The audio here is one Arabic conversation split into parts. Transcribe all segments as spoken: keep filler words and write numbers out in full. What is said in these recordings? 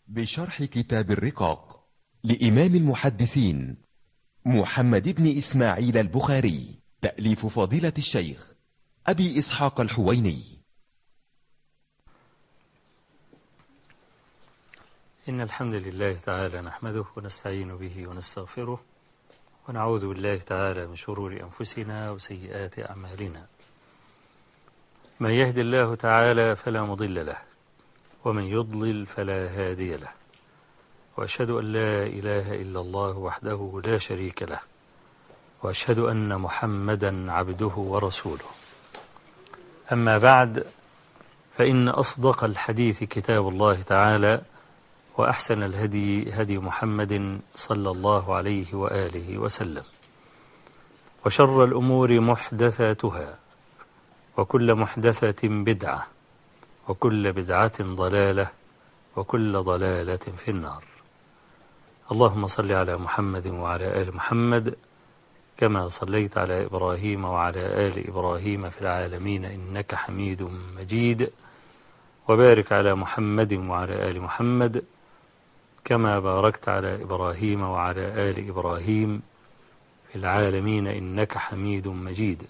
بشرح كتاب الرقاق لإمام المحدثين محمد بن إسماعيل البخاري، تأليف فضيلة الشيخ أبي إسحاق الحويني. إن الحمد لله تعالى نحمده ونستعين به ونستغفره ونعوذ بالله تعالى من شرور أنفسنا وسيئات أعمالنا. من يهد الله تعالى فلا مضل له ومن يضلل فلا هادي له، وأشهد أن لا إله إلا الله وحده لا شريك له، وأشهد أن محمدا عبده ورسوله. أما بعد، فإن أصدق الحديث كتاب الله تعالى، وأحسن الهدي هدي محمد صلى الله عليه وآله وسلم، وشر الأمور محدثاتها، وكل محدثة بدعة، وكل بدعة ضلالة، وكل ضلالة في النار. اللهم صل على محمد وعلى آل محمد كما صليت على إبراهيم وعلى آل إبراهيم في العالمين إنك حميد مجيد، وبارك على محمد وعلى آل محمد كما باركت على إبراهيم وعلى آل إبراهيم في العالمين إنك حميد مجيد.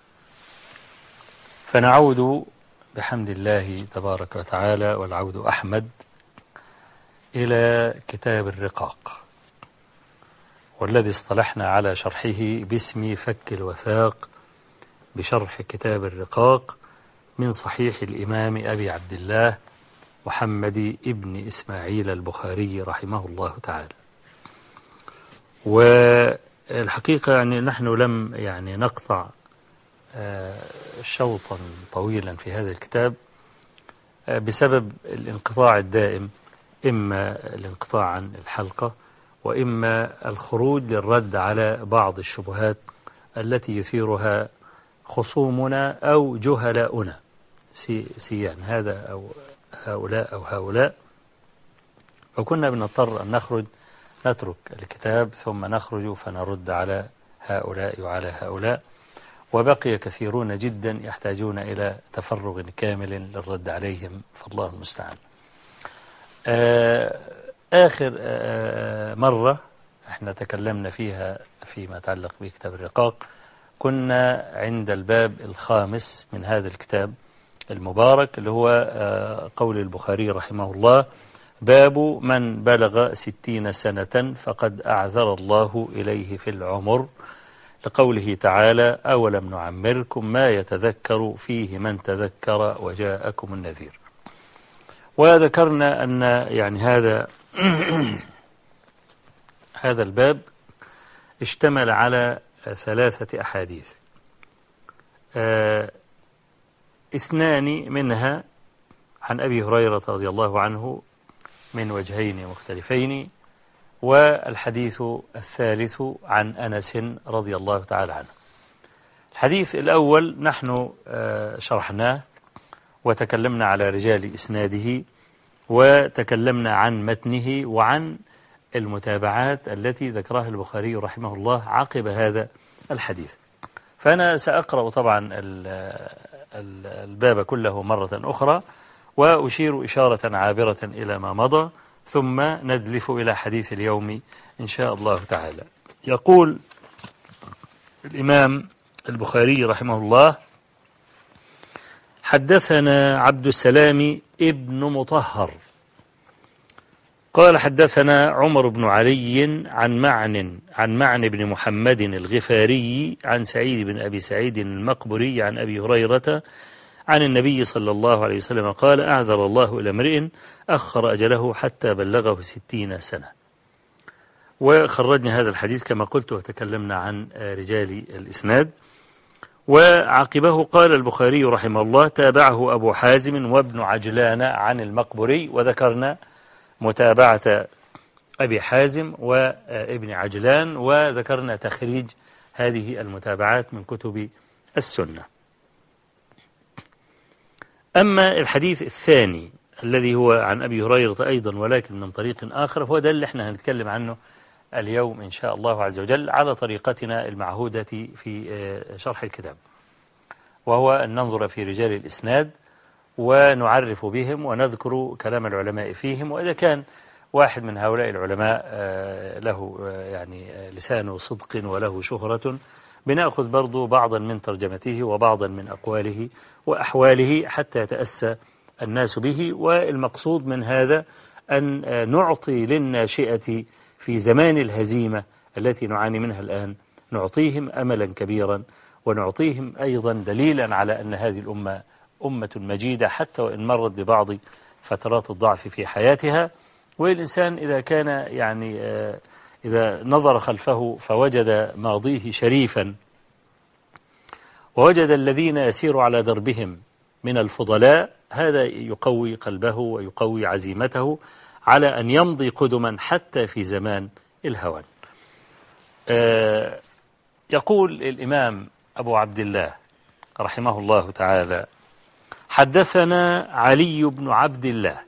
فنعود بحمد الله تبارك وتعالى، والعود أحمد، إلى كتاب الرقاق، والذي اصطلحنا على شرحه باسم فك الوثاق بشرح كتاب الرقاق من صحيح الإمام أبي عبد الله محمد ابن إسماعيل البخاري رحمه الله تعالى. والحقيقة يعني نحن لم يعني نقطع شوطا طويلا في هذا الكتاب بسبب الانقطاع الدائم، إما الانقطاع عن الحلقة، وإما الخروج للرد على بعض الشبهات التي يثيرها خصومنا أو جهلاؤنا سيان هذا أو هؤلاء أو هؤلاء، وكنا بنضطر أن نخرج نترك الكتاب ثم نخرج فنرد على هؤلاء وعلى هؤلاء، وبقي كثيرون جدا يحتاجون إلى تفرغ كامل للرد عليهم، فالله المستعان. آخر مرة احنا تكلمنا فيها فيما يتعلق بكتاب الرقاق كنا عند الباب الخامس من هذا الكتاب المبارك، اللي هو قول البخاري رحمه الله: باب من بلغ ستين سنة فقد أعذر الله إليه في العمر، لقوله تعالى: أولم نعمركم ما يتذكر فيه من تذكر وجاءكم النذير. وذكرنا أن يعني هذا هذا الباب اشتمل على ثلاثة أحاديث، آه اثنان منها عن أبي هريرة رضي الله عنه من وجهين مختلفين، والحديث الثالث عن أنس رضي الله تعالى عنه. الحديث الأول نحن آه شرحناه وتكلمنا على رجال إسناده، وتكلمنا عن متنه وعن المتابعات التي ذكرها البخاري رحمه الله عقب هذا الحديث. فأنا سأقرأ طبعا الباب كله مرة أخرى، وأشير إشارة عابرة إلى ما مضى، ثم ندلف إلى حديث اليوم إن شاء الله تعالى. يقول الإمام البخاري رحمه الله: حدثنا عبد السلام ابن مطهر قال حدثنا عمر بن علي عن معن عن معن بن محمد الغفاري عن سعيد بن أبي سعيد المقبري عن أبي هريرة عن النبي صلى الله عليه وسلم قال: أعذر الله إلى امرئ أخر أجله حتى بلغه ستين سنة. وخرجنا هذا الحديث كما قلت وتكلمنا عن رجال الإسناد. وعقبه قال البخاري رحمه الله: تابعه أبو حازم وابن عجلان عن المقبري، وذكرنا متابعة أبي حازم وابن عجلان، وذكرنا تخريج هذه المتابعات من كتب السنة. أما الحديث الثاني الذي هو عن أبي هريرة أيضا ولكن من طريق آخر، هو ده اللي احنا هنتكلم عنه اليوم إن شاء الله عز وجل على طريقتنا المعهودة في شرح الكتاب، وهو أن ننظر في رجال الإسناد ونعرف بهم ونذكر كلام العلماء فيهم، وإذا كان واحد من هؤلاء العلماء له يعني لسان صدق وله شهرة، بنأخذ برضو بعضا من ترجمته وبعضا من أقواله وأحواله حتى يتأسى الناس به. والمقصود من هذا أن نعطي للناشئة في زمان الهزيمة التي نعاني منها الآن، نعطيهم أملا كبيرا، ونعطيهم أيضا دليلا على أن هذه الأمة أمة مجيدة حتى وإن مرت ببعض فترات الضعف في حياتها. والإنسان إذا كان يعني إذا نظر خلفه فوجد ماضيه شريفا، ووجد الذين يسير على دربهم من الفضلاء، هذا يقوي قلبه ويقوي عزيمته على أن يمضي قدما حتى في زمان الهوان. يقول الإمام أبو عبد الله رحمه الله تعالى: حدثنا علي بن عبد الله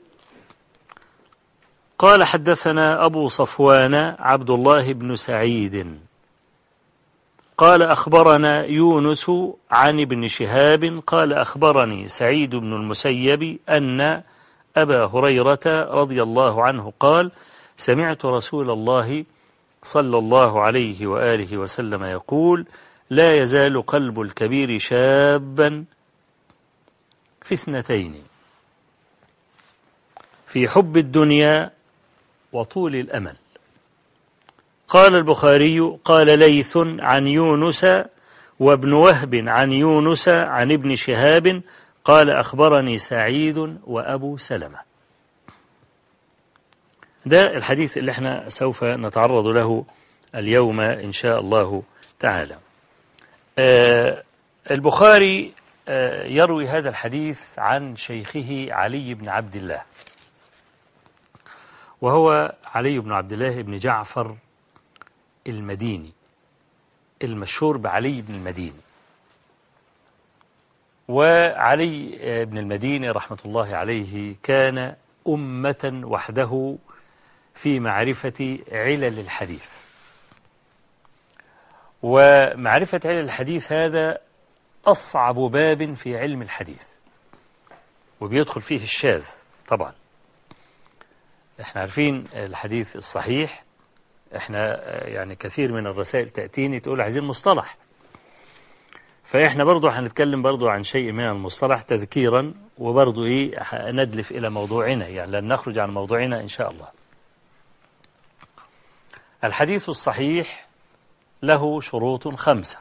قال حدثنا أبو صفوان عبد الله بن سعيد قال أخبرنا يونس عن ابن شهاب قال أخبرني سعيد بن المسيب أن أبا هريرة رضي الله عنه قال: سمعت رسول الله صلى الله عليه وآله وسلم يقول: لا يزال قلب الكبير شابا في اثنتين، في حب الدنيا وطول الأمل. قال البخاري: قال ليث عن يونس وابن وهب عن يونس عن ابن شهاب قال أخبرني سعيد وأبو سلمة. ده الحديث اللي احنا سوف نتعرض له اليوم إن شاء الله تعالى. آه البخاري آه يروي هذا الحديث عن شيخه علي بن عبد الله، وهو علي بن عبد الله بن جعفر المديني المشهور بعلي بن المديني. وعلي بن المديني رحمة الله عليه كان أمة وحده في معرفة علل الحديث، ومعرفة علل الحديث هذا أصعب باب في علم الحديث، وبيدخل فيه الشاذ. طبعا احنا عارفين الحديث الصحيح، احنا يعني كثير من الرسائل تأتيني تقول عايزين مصطلح، فاحنا برضو هنتكلم برضو عن شيء من المصطلح تذكيرا، وبرضو ايه ندلف الى موضوعنا، يعني لن نخرج عن موضوعنا ان شاء الله. الحديث الصحيح له شروط خمسة.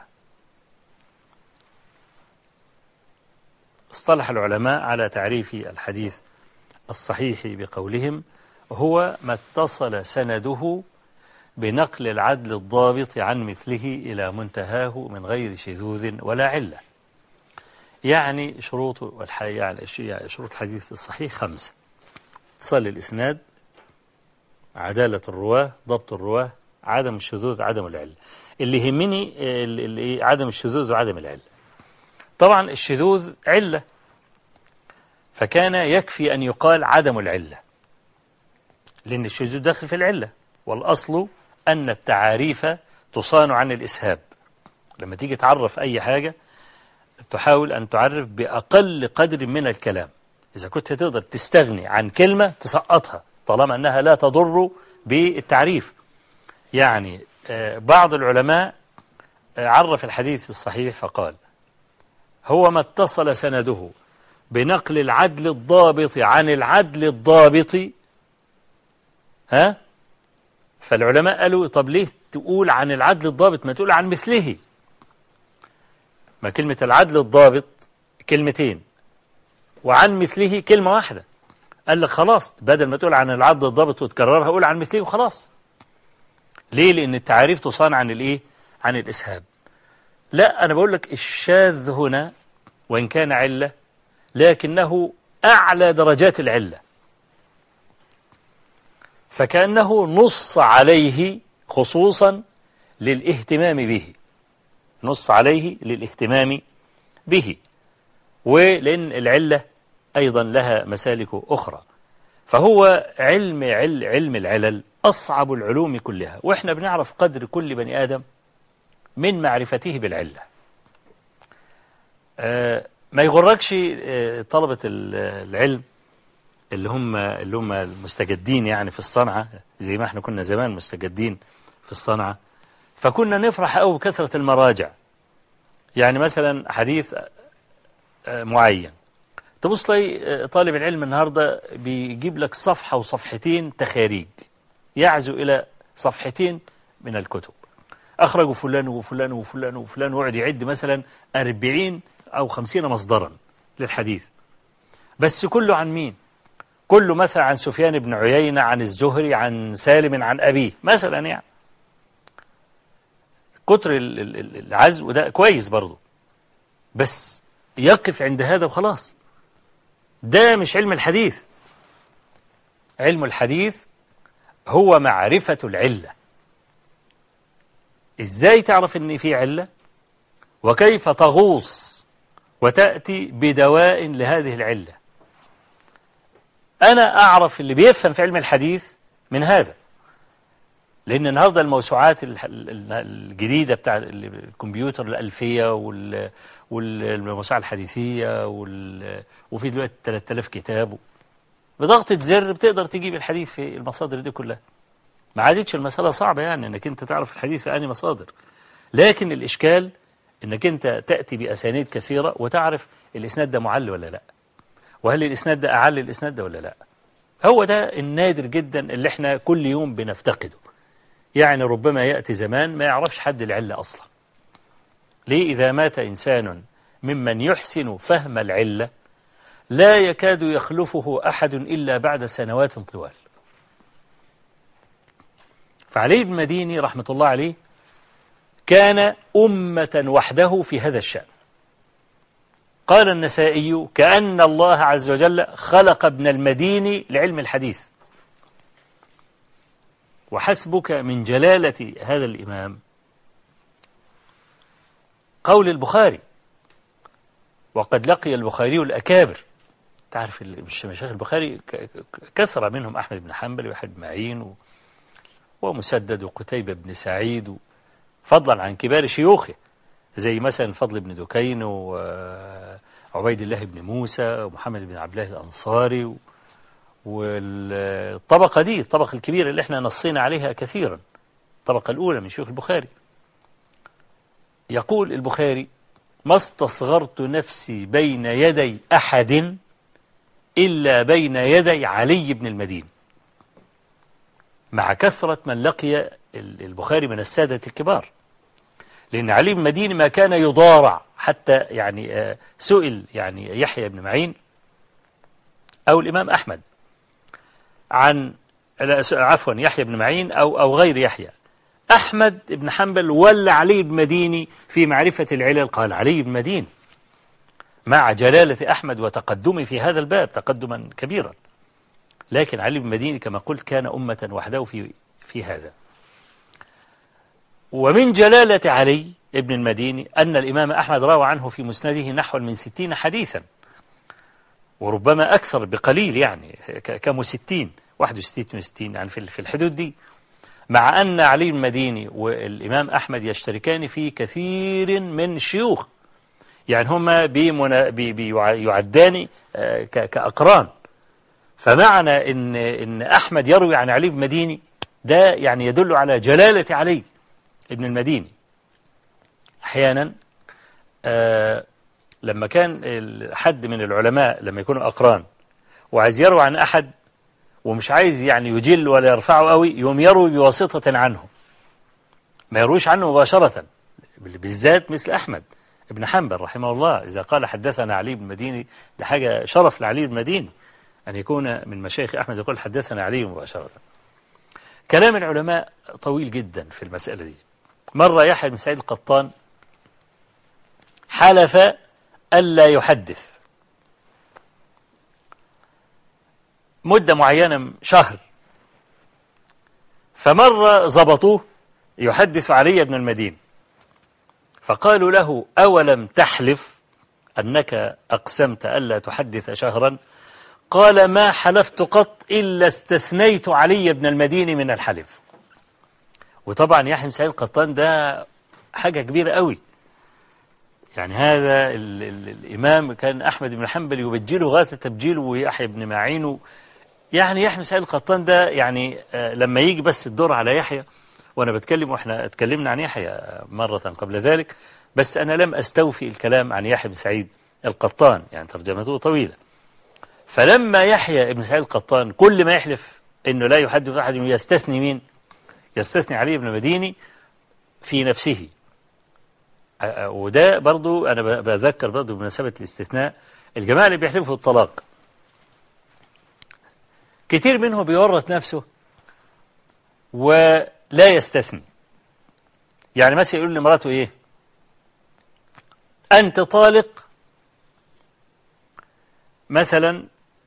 اصطلح العلماء على تعريف الحديث الصحيح بقولهم: هو ما اتصل سنده بنقل العدل الضابط عن مثله إلى منتهاه من غير شذوذ ولا علة. يعني شروط يعني شروط الحديث الصحيح خمسة: اتصال الإسناد، عدالة الرواه، ضبط الرواه، عدم الشذوذ، عدم العلة. اللي يهمني اللي عدم الشذوذ وعدم العلة. طبعا الشذوذ علة، فكان يكفي أن يقال عدم العلة، لأن الشذوذ داخل في العلة، والأصل أن التعاريف تصان عن الإسهاب. لما تيجي تعرف أي حاجة تحاول أن تعرف بأقل قدر من الكلام. إذا كنت تقدر تستغني عن كلمة تسقطها طالما أنها لا تضر بالتعريف. يعني بعض العلماء عرف الحديث الصحيح فقال: هو ما اتصل سنده بنقل العدل الضابط عن العدل الضابط. ها؟ فالعلماء قالوا: طب ليه تقول عن العدل الضابط ما تقول عن مثله؟ ما كلمة العدل الضابط كلمتين، وعن مثله كلمة واحدة. قال لك خلاص، بدل ما تقول عن العدل الضابط وتكررها قول عن مثله وخلاص. ليه؟ لأن التعريف تصان عن الإيه؟ عن الإسهاب. لا، أنا بقول لك الشاذ هنا وإن كان علة لكنه أعلى درجات العلة، فكأنه نص عليه خصوصا للاهتمام به، نص عليه للاهتمام به، ولأن العلة أيضا لها مسالك أخرى. فهو علم عل علم العلل أصعب العلوم كلها، وإحنا بنعرف قدر كل بني آدم من معرفته بالعلة. آه ما يغركش آه طلبة العلم اللي هم اللي هم المستجدين يعني في الصنعة، زي ما احنا كنا زمان مستجدين في الصنعة، فكنا نفرح قوي بكثرة المراجع. يعني مثلا حديث معين تبص تلاقي طالب العلم النهاردة بيجيب لك صفحة وصفحتين تخاريج يعزو إلى صفحتين من الكتب، أخرجوا فلان وفلان وفلان وفلان، وقعد يعد مثلا أربعين أو خمسين مصدرا للحديث، بس كله عن مين؟ كله مثلا عن سفيان بن عيينة، عن الزهري، عن سالم، عن أبيه مثلا. يعني كتر العزو ده كويس برضه، بس يقف عند هذا وخلاص. ده مش علم الحديث. علم الحديث هو معرفة العلة. إزاي تعرف إن في علة، وكيف تغوص وتأتي بدواء لهذه العلة. أنا أعرف اللي بيفهم في علم الحديث من هذا، لأن النهاردة الموسوعات الجديدة بتاع الكمبيوتر، الألفية والموسوعة الحديثية، وفي دلوقتي ثلاثة آلاف كتاب، بضغطة زر بتقدر تجيب الحديث في المصادر دي كلها. ما عادتش المسألة صعبة يعني أنك أنت تعرف الحديث في أي مصادر، لكن الإشكال أنك أنت تأتي بأسانيد كثيرة وتعرف الإسناد ده معل ولا لا، وهل الإسناد ده أعل الإسناد ده ولا لا. هو ده النادر جدا اللي احنا كل يوم بنفتقده. يعني ربما يأتي زمان ما يعرفش حد العلة أصلا. ليه؟ إذا مات إنسان ممن يحسن فهم العلة لا يكاد يخلفه أحد إلا بعد سنوات طوال. فعلي بن المديني رحمة الله عليه كان أمة وحده في هذا الشأن. قال النسائي: كأن الله عز وجل خلق ابن المديني لعلم الحديث. وحسبك من جلالة هذا الإمام قول البخاري: وقد لقي البخاري الأكابر. تعرف مشايخ البخاري كثرة منهم أحمد بن حنبل ويحيى بن معين ومسدد وقتيبة بن سعيد، فضلا عن كبار شيوخه زي مثلا فضل بن دكين وعبيد الله بن موسى ومحمد بن عبد الله الأنصاري. والطبقة دي الطبقة الكبيرة اللي احنا نصينا عليها كثيرا، الطبقة الأولى من شيوخ البخاري. يقول البخاري: ما استصغرت نفسي بين يدي أحد إلا بين يدي علي بن المديني. مع كثرة من لقي البخاري من السادة الكبار، لأن علي بن المديني ما كان يضارع حتى يعني سئل يعني يحيى بن معين أو الإمام أحمد عن عفوا يحيى بن معين أو أو غير يحيى، أحمد بن حنبل ولا علي بن مديني في معرفة العلل؟ قال علي بن مديني، مع جلالة أحمد وتقدمه في هذا الباب تقدما كبيرا. لكن علي بن مديني كما قلت كان أمة وحده في في هذا. ومن جلالة علي ابن المديني أن الإمام أحمد روى عنه في مسنده نحو من ستين حديثا، وربما أكثر بقليل، يعني كم ستين واحد وستين وستين يعني في الحدود دي. مع أن علي بن المديني والإمام أحمد يشتركان في كثير من الشيوخ، يعني هما بيعدان كأقران. فمعنى إن إن أحمد يروي عن علي بن المديني ده يعني يدل على جلالة علي ابن المديني. أحيانا آه لما كان حد من العلماء لما يكونوا أقران وعايز يروي عن أحد ومش عايز يعني يجل ولا يرفعه قوي، يوم يروي بواسطة عنه، ما يرويش عنه مباشرة، بالذات مثل أحمد ابن حنبل رحمه الله. إذا قال حدثنا علي بن المديني ده حاجة شرف لعلي بن المديني أن يكون من مشايخ أحمد يقول حدثنا علي مباشرة. كلام العلماء طويل جدا في المسألة دي. مرة يحيى بن سعيد القطان حلف ألا يحدث مدة معينة، شهر، فمرة ضبطوه يحدث علي بن المديني، فقالوا له: أولم تحلف أنك أقسمت ألا تحدث شهرا؟ قال: ما حلفت قط إلا استثنيت علي بن المديني من الحلف. وطبعا يحيى بن سعيد القطان ده حاجة كبيرة قوي، يعني هذا ال ال الإمام كان أحمد بن حنبل يبجله غاية التبجيل، ويحيى بن معين. يعني يحيى بن سعيد القطان ده يعني آه لما يجي بس الدور على يحيى، وأنا بتكلم وإحنا اتكلمنا عن يحيى مرة قبل ذلك، بس أنا لم أستوفي الكلام عن يحيى بن سعيد القطان، يعني ترجمته طويلة. فلما يحيى بن سعيد القطان كل ما يحلف إنه لا يحدث أحد يستثني مين؟ يستثني علي بن المديني في نفسه. وده برضو أنا بذكر برضو بمناسبة الاستثناء، الجماعة اللي بيحلفوا في الطلاق كتير منهم بيورط نفسه ولا يستثني. يعني مثلا يقول لمراته إيه؟ أنت طالق مثلا،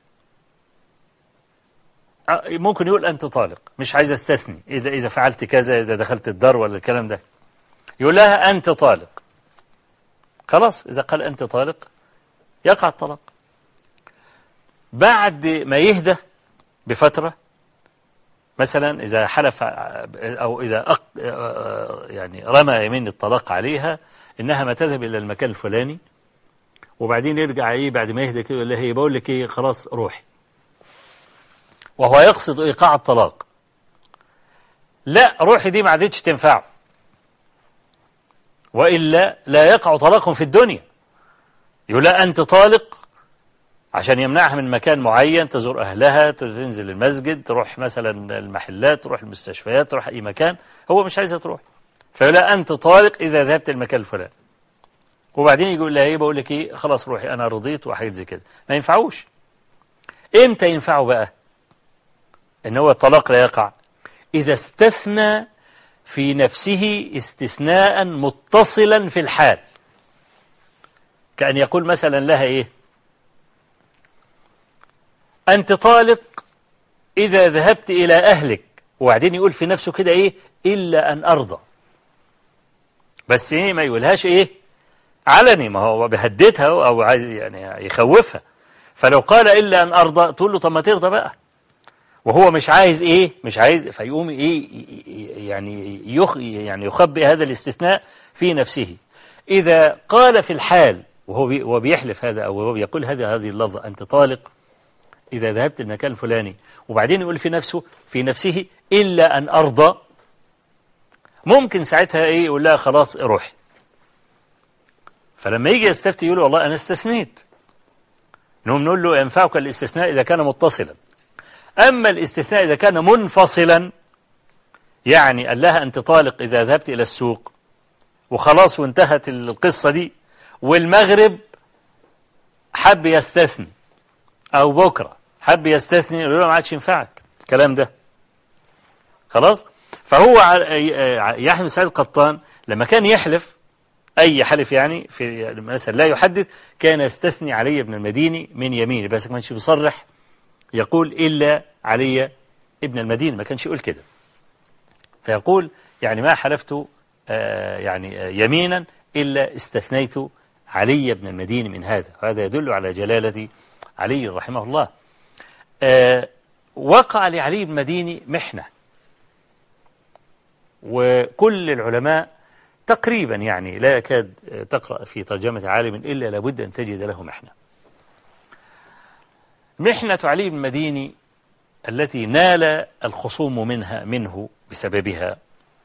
ممكن يقول أنت طالق، مش عايز استثني، إذا إذا فعلت كذا، إذا دخلت الدار ولا الكلام ده، يقول لها أنت طالق. خلاص إذا قال أنت طالق يقع الطلاق. بعد ما يهدى بفترة، مثلا إذا حلف أو إذا أق... يعني رمى يمين الطلاق عليها إنها ما تذهب إلى المكان الفلاني، وبعدين يرجع إيه بعد ما يهدى كده يقول لها إيه، بقول لك إيه خلاص روحي، وهو يقصد إيقاع الطلاق. لا، روحي دي ما عادتش تنفعه، وإلا لا يقع طلاق في الدنيا. يقول لا أنت طالق عشان يمنعها من مكان معين، تزور أهلها، تنزل المسجد، تروح مثلا المحلات، تروح المستشفيات، تروح أي مكان، هو مش عايزها تروح، فيقول لا أنت طالق إذا ذهبت المكان الفلاني. وبعدين يقول لها إيه، بقول لك إيه خلاص روحي أنا رضيت وحاجات زي كده. ما ينفعوش. إمتى ينفعه بقى إن هو الطلاق لا يقع؟ إذا استثنى في نفسه استثناء متصلا في الحال، كأن يقول مثلا لها إيه، أنت طالق إذا ذهبت إلى أهلك، وبعدين يقول في نفسه كده إيه، إلا أن أرضى. بس إيه، ما يقولهاش إيه علني، ما هو بيهددها أو عايز يعني يخوفها. فلو قال إلا أن أرضى تقول له طب ما ترضى بقى، وهو مش عايز إيه، مش عايز، فيقوم إيه يعني يخ يعني يخبئ هذا الاستثناء في نفسه. إذا قال في الحال وهو بيحلف هذا أو هو بيقول هذا هذه اللفظة أنت طالق إذا ذهبت المكان الفلاني، وبعدين يقول في نفسه في نفسه إلا أن أرضى، ممكن ساعتها إيه يقول لها خلاص روحي. فلما يجي يستفتي يقول والله أنا استثنيت، نقوم نقول له ينفعك الاستثناء إذا كان متصلا. أما الاستثناء إذا كان منفصلا، يعني قال لها أنت طالق إذا ذهبت إلى السوق وخلاص وانتهت القصة دي، والمغرب حب يستثني أو بكرة حب يستثني، يقول له ما عادش ينفعك الكلام ده خلاص. فهو يحيى بن سعيد القطان لما كان يحلف أي حلف يعني في مثلا لا يحدث، كان يستثني علي بن المديني من يمينه، بس ما كانش بيصرح يقول إلا علي ابن المديني، ما كانش يقول كده. فيقول يعني ما حلفت آه يعني يمينا إلا استثنيت علي بن المديني من هذا، وهذا يدل على جلالة علي رحمه الله. آه وقع لعلي بن المديني محنة، وكل العلماء تقريبا يعني لا يكاد تقرأ في ترجمة عالم إلا لابد أن تجد له محنة. محنة علي بن المديني التي نال الخصوم منها منه بسببها،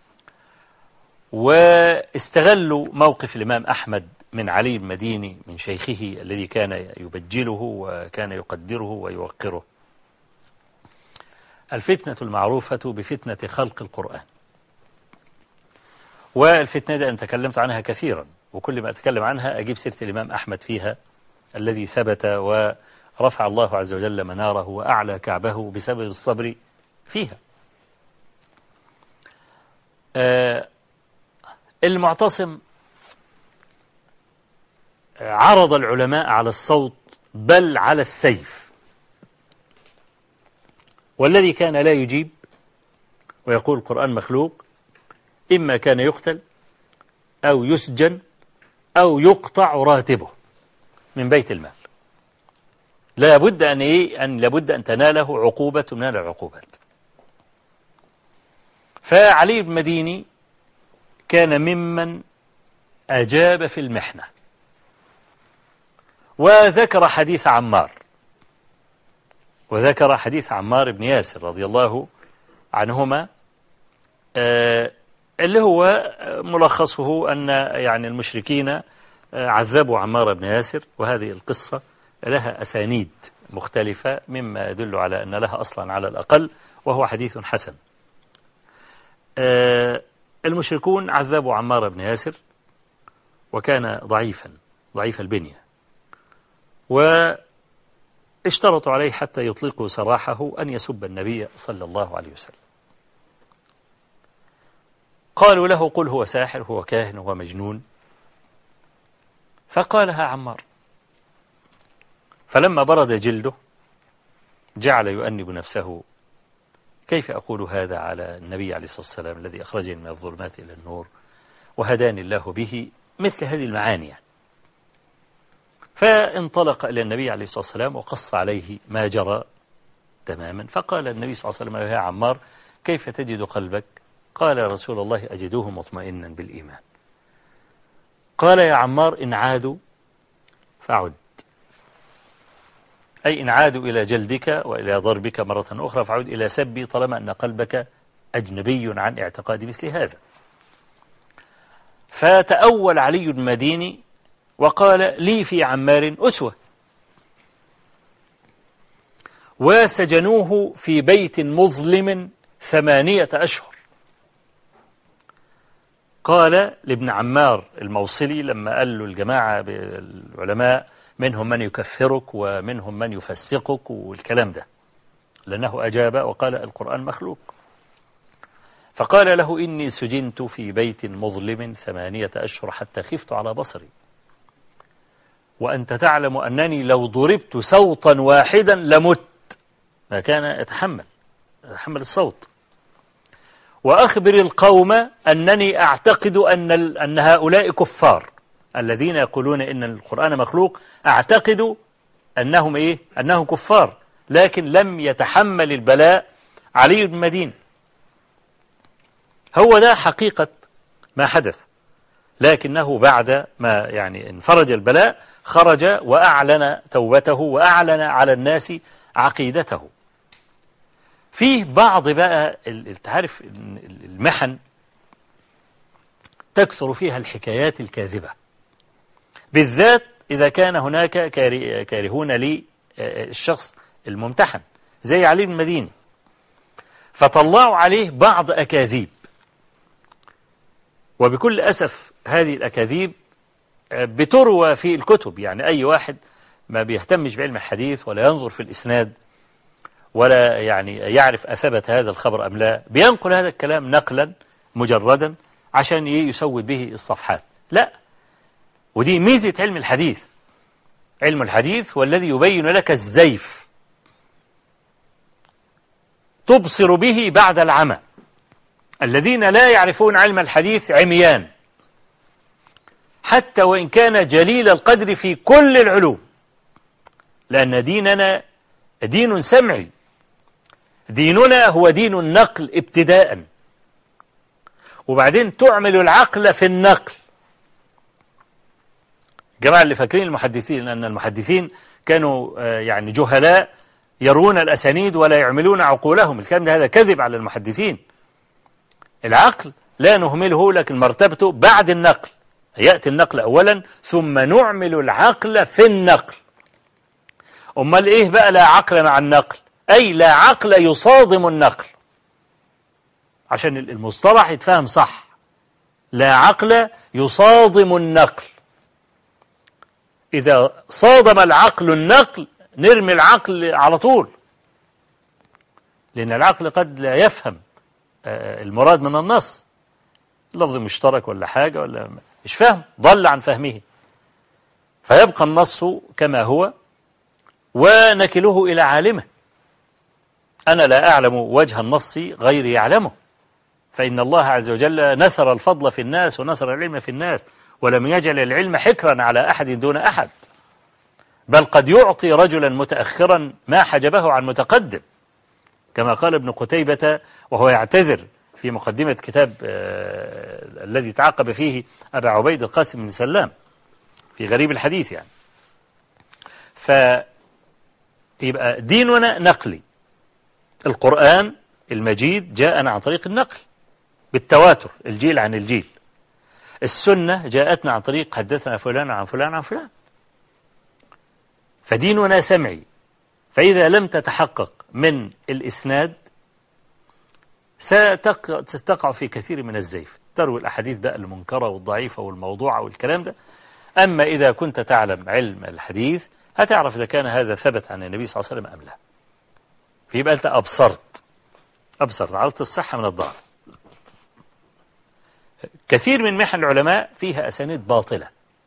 واستغلوا موقف الإمام أحمد من علي بن المديني من شيخه الذي كان يبجله وكان يقدره ويوقره. الفتنة المعروفة بفتنة خلق القرآن، والفتنة دي أنا تكلمت عنها كثيرا، وكل ما أتكلم عنها أجيب سيرة الإمام أحمد فيها الذي ثبت ورفع الله عز وجل مناره وأعلى كعبه بسبب الصبر فيها. آه المعتصم عرض العلماء على الصوت بل على السيف، والذي كان لا يجيب ويقول القرآن مخلوق إما كان يقتل أو يسجن أو يقطع راتبه من بيت المال. لا بد أن إيه أن لابد أن تناله عقوبة من العقوبات. فعلي بن المديني كان ممن أجاب في المحنة، وذكر حديث عمار وذكر حديث عمار بن ياسر رضي الله عنهما، اللي هو ملخصه أن يعني المشركين عذبوا عمار بن ياسر، وهذه القصة لها أسانيد مختلفة مما يدل على أن لها أصلا على الأقل، وهو حديث حسن. المشركون عذبوا عمار بن ياسر وكان ضعيفا ضعيف البنية، واشترطوا عليه حتى يطلقوا سراحه أن يسب النبي صلى الله عليه وسلم. قالوا له: قل هو ساحر، هو كاهن، هو مجنون. فقالها عمار، فلما برد جلده جعل يؤنب نفسه: كيف أقول هذا على النبي عليه الصلاة والسلام الذي أخرجني من الظلمات إلى النور وهداني الله به، مثل هذه المعاني يعني. فانطلق إلى النبي عليه الصلاة والسلام وقص عليه ما جرى تماما. فقال النبي صلى الله عليه وسلم: يا عمار، كيف تجد قلبك؟ قال: يا رسول الله، أجدوه مطمئنا بالإيمان. قال: يا عمار، إن عادوا فعد، أي إن عادوا إلى جلدك وإلى ضربك مرة أخرى فعد إلى سبي، طالما أن قلبك أجنبي عن اعتقاد مثل هذا. فتأول علي المديني وقال: لي في عمار أسوة. وسجنوه في بيت مظلم ثمانية أشهر. قال لابن عمار الموصلي لما قال له الجماعة العلماء منهم من يكفرك ومنهم من يفسقك والكلام ده، لأنه أجاب وقال: القرآن مخلوق. فقال له: إني سجنت في بيت مظلم ثمانية أشهر حتى خفت على بصري، وأنت تعلم أنني لو ضربت صوتا واحدا لمت، ما كان يتحمل يتحمل الصوت. وأخبر القوم أنني أعتقد أن أن هؤلاء كفار الذين يقولون إن القرآن مخلوق، أعتقد أنهم إيه؟ أنهم كفار، لكن لم يتحمل البلاء علي بن مدين. هو ده حقيقة ما حدث، لكنه بعد ما يعني انفرج البلاء خرج وأعلن توبته وأعلن على الناس عقيدته. فيه بعض بقى تعرف المحن تكثر فيها الحكايات الكاذبة، بالذات إذا كان هناك كارهون للشخص الممتحن زي علي بن المديني، فطلعوا عليه بعض أكاذيب. وبكل أسف هذه الأكاذيب بتروى في الكتب، يعني أي واحد ما بيهتمش بعلم الحديث ولا ينظر في الإسناد ولا يعني يعرف أثبت هذا الخبر أم لا، بينقل هذا الكلام نقلا مجردا عشان يسود به الصفحات. لا، ودي ميزة علم الحديث. علم الحديث هو الذي يبين لك الزيف تبصر به بعد العمى. الذين لا يعرفون علم الحديث عميان، حتى وإن كان جليل القدر في كل العلوم، لأن ديننا دين سمعي. ديننا هو دين النقل ابتداء، وبعدين تعمل العقل في النقل. جماعة اللي فاكرين المحدثين أن المحدثين كانوا يعني جهلاء يرون الأسانيد ولا يعملون عقولهم، الكلام ده هذا كذب على المحدثين. العقل لا نهمله، لكن مرتبته بعد النقل. يأتي النقل أولا ثم نعمل العقل في النقل. أمال إيه بقى لا عقل مع النقل؟ أي لا عقل يصادم النقل، عشان المصطلح يتفهم صح. لا عقل يصادم النقل. إذا صادم العقل النقل نرمي العقل على طول، لأن العقل قد لا يفهم المراد من النص، لفظ مشترك ولا حاجة ولا مش فاهم، ضل عن فهمه، فيبقى النص كما هو ونكله إلى عالمه. أنا لا أعلم وجه النص غيري يعلمه، فإن الله عز وجل نثر الفضل في الناس ونثر العلم في الناس، ولم يجعل العلم حكرا على أحد دون أحد، بل قد يعطي رجلا متأخرا ما حجبه عن متقدم، كما قال ابن قتيبة وهو يعتذر في مقدمة كتاب آه الذي تعاقب فيه أبا عبيد القاسم بن سلام في غريب الحديث، يعني فيبقى ديننا نقلي. القرآن المجيد جاءنا عن طريق النقل بالتواتر، الجيل عن الجيل. السنة جاءتنا عن طريق حدثنا فلان عن فلان عن فلان. فديننا سمعي. فإذا لم تتحقق من الإسناد ستقع في كثير من الزيف، تروي الأحاديث بقى المنكرة والضعيفة والموضوعة والكلام ده. أما إذا كنت تعلم علم الحديث هتعرف إذا كان هذا ثبت عن النبي صلى الله عليه وسلم أم لا. فيبقى أنت أبصرت أبصرت عرفت الصحة من الضعف. كثير من محن العلماء فيها أسانيد باطلة،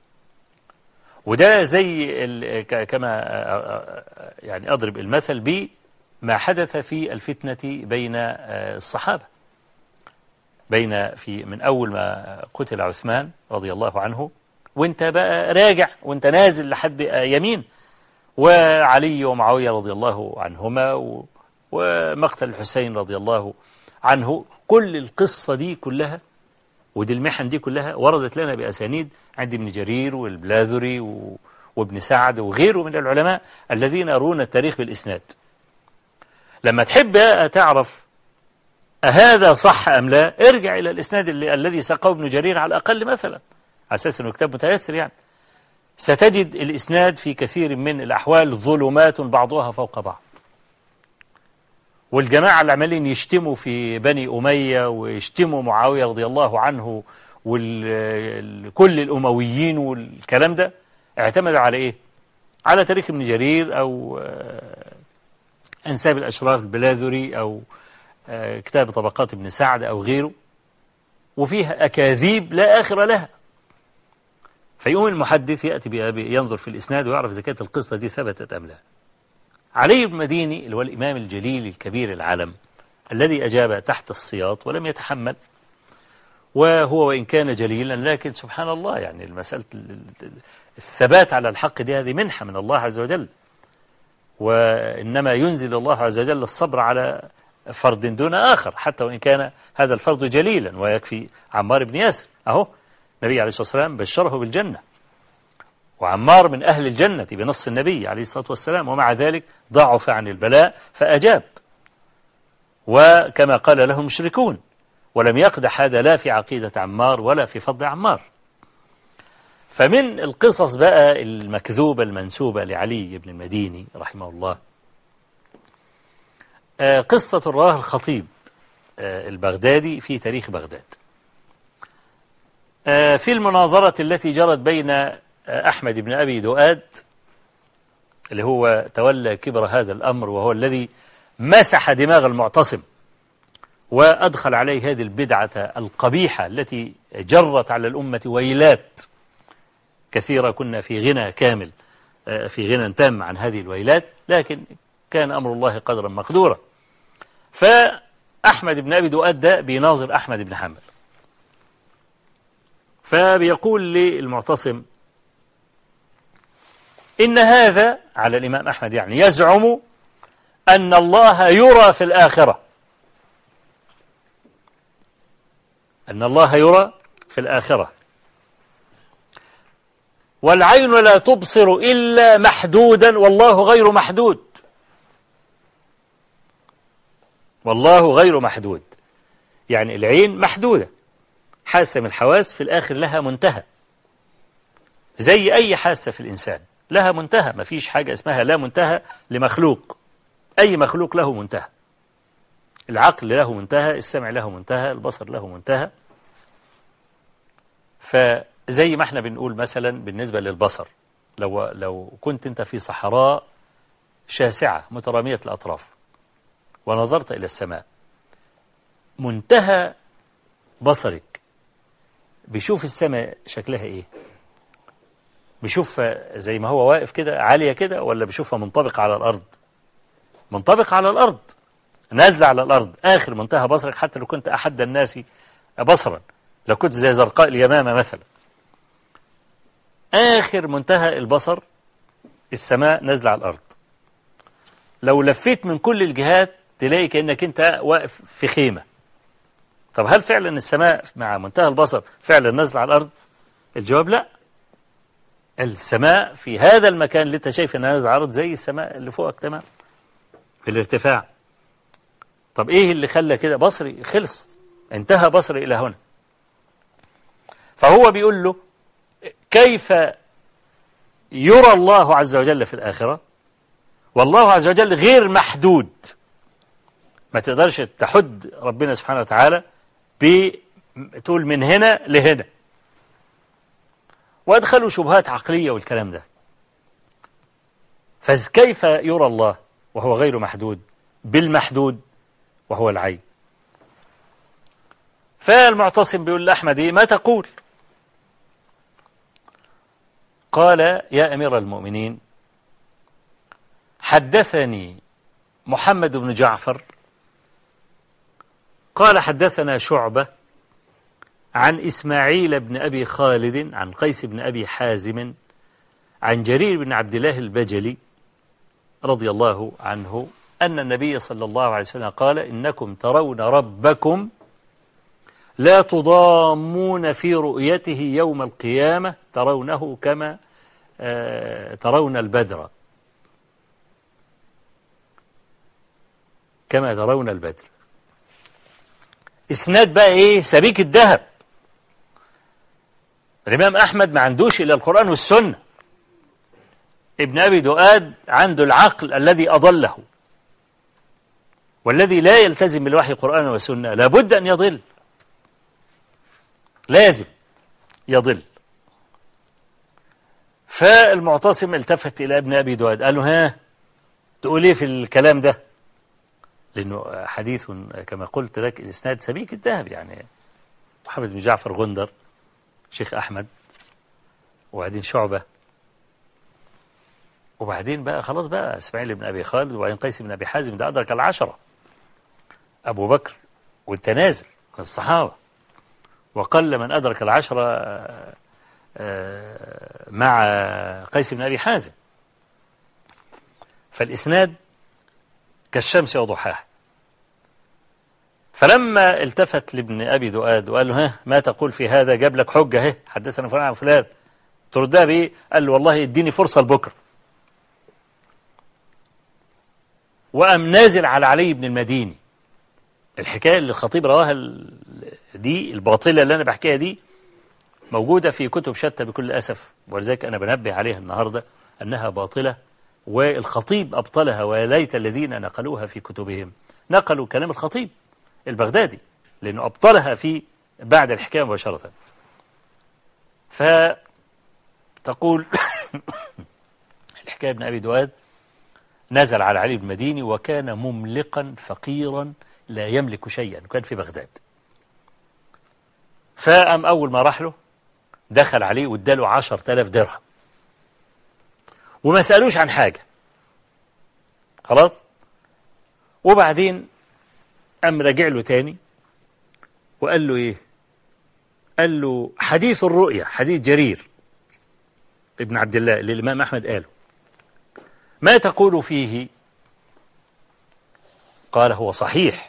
وده زي كما يعني أضرب المثل بما حدث في الفتنة بين الصحابة، بين في من أول ما قتل عثمان رضي الله عنه، وانت بقى راجع وانت نازل لحد يمين، وعلي ومعاوية رضي الله عنهما، ومقتل الحسين رضي الله عنه. كل القصة دي كلها ودي المحن دي كلها وردت لنا بأسانيد عند ابن جرير والبلاذري وابن سعد وغيره من العلماء الذين يرون التاريخ بالإسناد. لما تحب تعرف أهذا صح أم لا، ارجع إلى الإسناد الذي ساقه ابن جرير على الأقل مثلا، على أساس أنه كتاب متيسر يعني. ستجد الإسناد في كثير من الأحوال ظلمات بعضها فوق بعض. والجماعة اللي عمالين يشتموا في بني أمية ويشتموا معاوية رضي الله عنه وكل الأمويين والكلام ده، اعتمد على إيه؟ على تاريخ ابن جرير أو أنساب الأشراف البلاذري أو كتاب طبقات ابن سعد أو غيره، وفيها أكاذيب لا آخر لها. فيقوم المحدث يأتي ينظر في الإسناد ويعرف إذا كانت القصة دي ثبتت أم لا. علي بن مديني اللي هو الإمام الجليل الكبير العلم الذي أجاب تحت السياط ولم يتحمل، وهو وإن كان جليلا لكن سبحان الله يعني المسألة الثبات على الحق دي هذه منحة من الله عز وجل، وإنما ينزل الله عز وجل الصبر على فرد دون آخر حتى وإن كان هذا الفرد جليلا. ويكفي عمار بن ياسر، أهو النبي عليه الصلاة والسلام بشره بالجنة، وعمار من أهل الجنة بنص النبي عليه الصلاة والسلام، ومع ذلك ضعف عن البلاء فأجاب، وكما قال له مشركون، ولم يقدح هذا لا في عقيدة عمار ولا في فضل عمار. فمن القصص بقى المكذوبة المنسوبة لعلي بن المديني رحمه الله قصة رواه الخطيب البغدادي في تاريخ بغداد في المناظرة التي جرت بين أحمد بن أبي دؤاد اللي هو تولى كبر هذا الأمر وهو الذي مسح دماغ المعتصم وأدخل عليه هذه البدعة القبيحة التي جرت على الأمة ويلات كثيرة. كنا في غنى كامل، في غنى تام عن هذه الويلات، لكن كان أمر الله قدرا مقدورا. فأحمد بن أبي دؤاد ده بيناظر أحمد بن حنبل، فبيقول للمعتصم إن هذا على الإمام أحمد يعني يزعم أن الله يرى في الآخرة، أن الله يرى في الآخرة، والعين لا تبصر إلا محدودا والله غير محدود، والله غير محدود، يعني العين محدودة، حاسة من الحواس في الآخر لها منتهى، زي أي حاسة في الإنسان لها منتهى، ما فيش حاجة اسمها لا منتهى لمخلوق، أي مخلوق له منتهى، العقل له منتهى، السمع له منتهى، البصر له منتهى. فزي ما احنا بنقول مثلا بالنسبة للبصر، لو لو كنت انت في صحراء شاسعة مترامية الأطراف ونظرت إلى السماء، منتهى بصرك بيشوف السماء شكلها ايه؟ بيشوفها زي ما هو واقف كده عالية كده، ولا بيشوفها منطبقة على الأرض؟ منطبقة على الأرض، نازلة على الأرض. آخر منتهى بصرك حتى لو كنت أحد الناس بصرا، لو كنت زي زرقاء اليمامة مثلا، آخر منتهى البصر السماء نازلة على الأرض. لو لفيت من كل الجهات تلاقي كأنك أنت واقف في خيمة. طب هل فعلا السماء مع منتهى البصر فعلا نازلة على الأرض؟ الجواب لا. السماء في هذا المكان اللي انت شايف ان هذا عرض زي السماء اللي فوقك تمام في الارتفاع. طب ايه اللي خلى كده؟ بصري خلص، انتهى بصري الى هنا. فهو بيقول له كيف يرى الله عز وجل في الآخرة؟ والله عز وجل غير محدود، ما تقدرش تحد ربنا سبحانه وتعالى بتقول من هنا لهنا. وادخلوا شبهات عقلية والكلام ده. فكيف يرى الله وهو غير محدود بالمحدود وهو العين؟ فالمعتصم بيقول لأحمد إيه ما تقول؟ قال يا أمير المؤمنين حدثني محمد بن جعفر قال حدثنا شعبة عن إسماعيل بن أبي خالد عن قيس بن أبي حازم عن جرير بن عبد الله البجلي رضي الله عنه أن النبي صلى الله عليه وسلم قال إنكم ترون ربكم لا تضامون في رؤيته يوم القيامة ترونه كما آه ترون البدر كما ترون البدر. إسناد بقى إيه؟ سبيك الذهب. الإمام أحمد ما عندوش إلا القرآن والسنة. ابن أبي دؤاد عنده العقل الذي أضله، والذي لا يلتزم بالوحي قرآن وسنة لابد أن يضل، لازم يضل. فالمعتصم التفت إلى ابن أبي دؤاد قال له ها تقول إيه في الكلام ده؟ لأنه حديث كما قلت لك الإسناد سبيك الذهب، يعني محمد بن جعفر غندر شيخ أحمد، وبعدين شعبة، وبعدين بقى خلاص بقى إسماعيل بن أبي خالد، وبعدين قيس بن أبي حازم، ده أدرك العشرة، أبو بكر والتنازل من الصحابة، وقل من أدرك العشرة مع قيس بن أبي حازم. فالإسناد كالشمس وضحاها. فلما التفت لابن أبي دؤاد وقال له ها ما تقول في هذا؟ جاب لك حجة اهي، حدثنا فلان عن فلان، تردها بإيه؟ قال له والله اديني فرصة لبكرة. وقام نازل على علي بن المديني. الحكاية اللي الخطيب رواها دي الباطلة اللي أنا بحكيها دي موجودة في كتب شتى بكل أسف، ولذلك أنا بنبه عليها النهاردة أنها باطلة، والخطيب أبطلها، وليت الذين نقلوها في كتبهم نقلوا كلام الخطيب البغدادي، لأنه أبطلها في بعد الحكاية مباشرة. فتقول الحكاية ابن أبي دواد نزل على علي بن المديني وكان مملقا فقيرا لا يملك شيئا، كان في بغداد. فأم أول ما راح له دخل عليه واداله عشر تلاف درهم وما سألوش عن حاجة خلاص. وبعدين أم رجع له تاني وقال له إيه؟ قال له حديث الرؤيا، حديث جرير ابن عبد الله اللي الإمام أحمد قاله، ما تقول فيه؟ قال هو صحيح.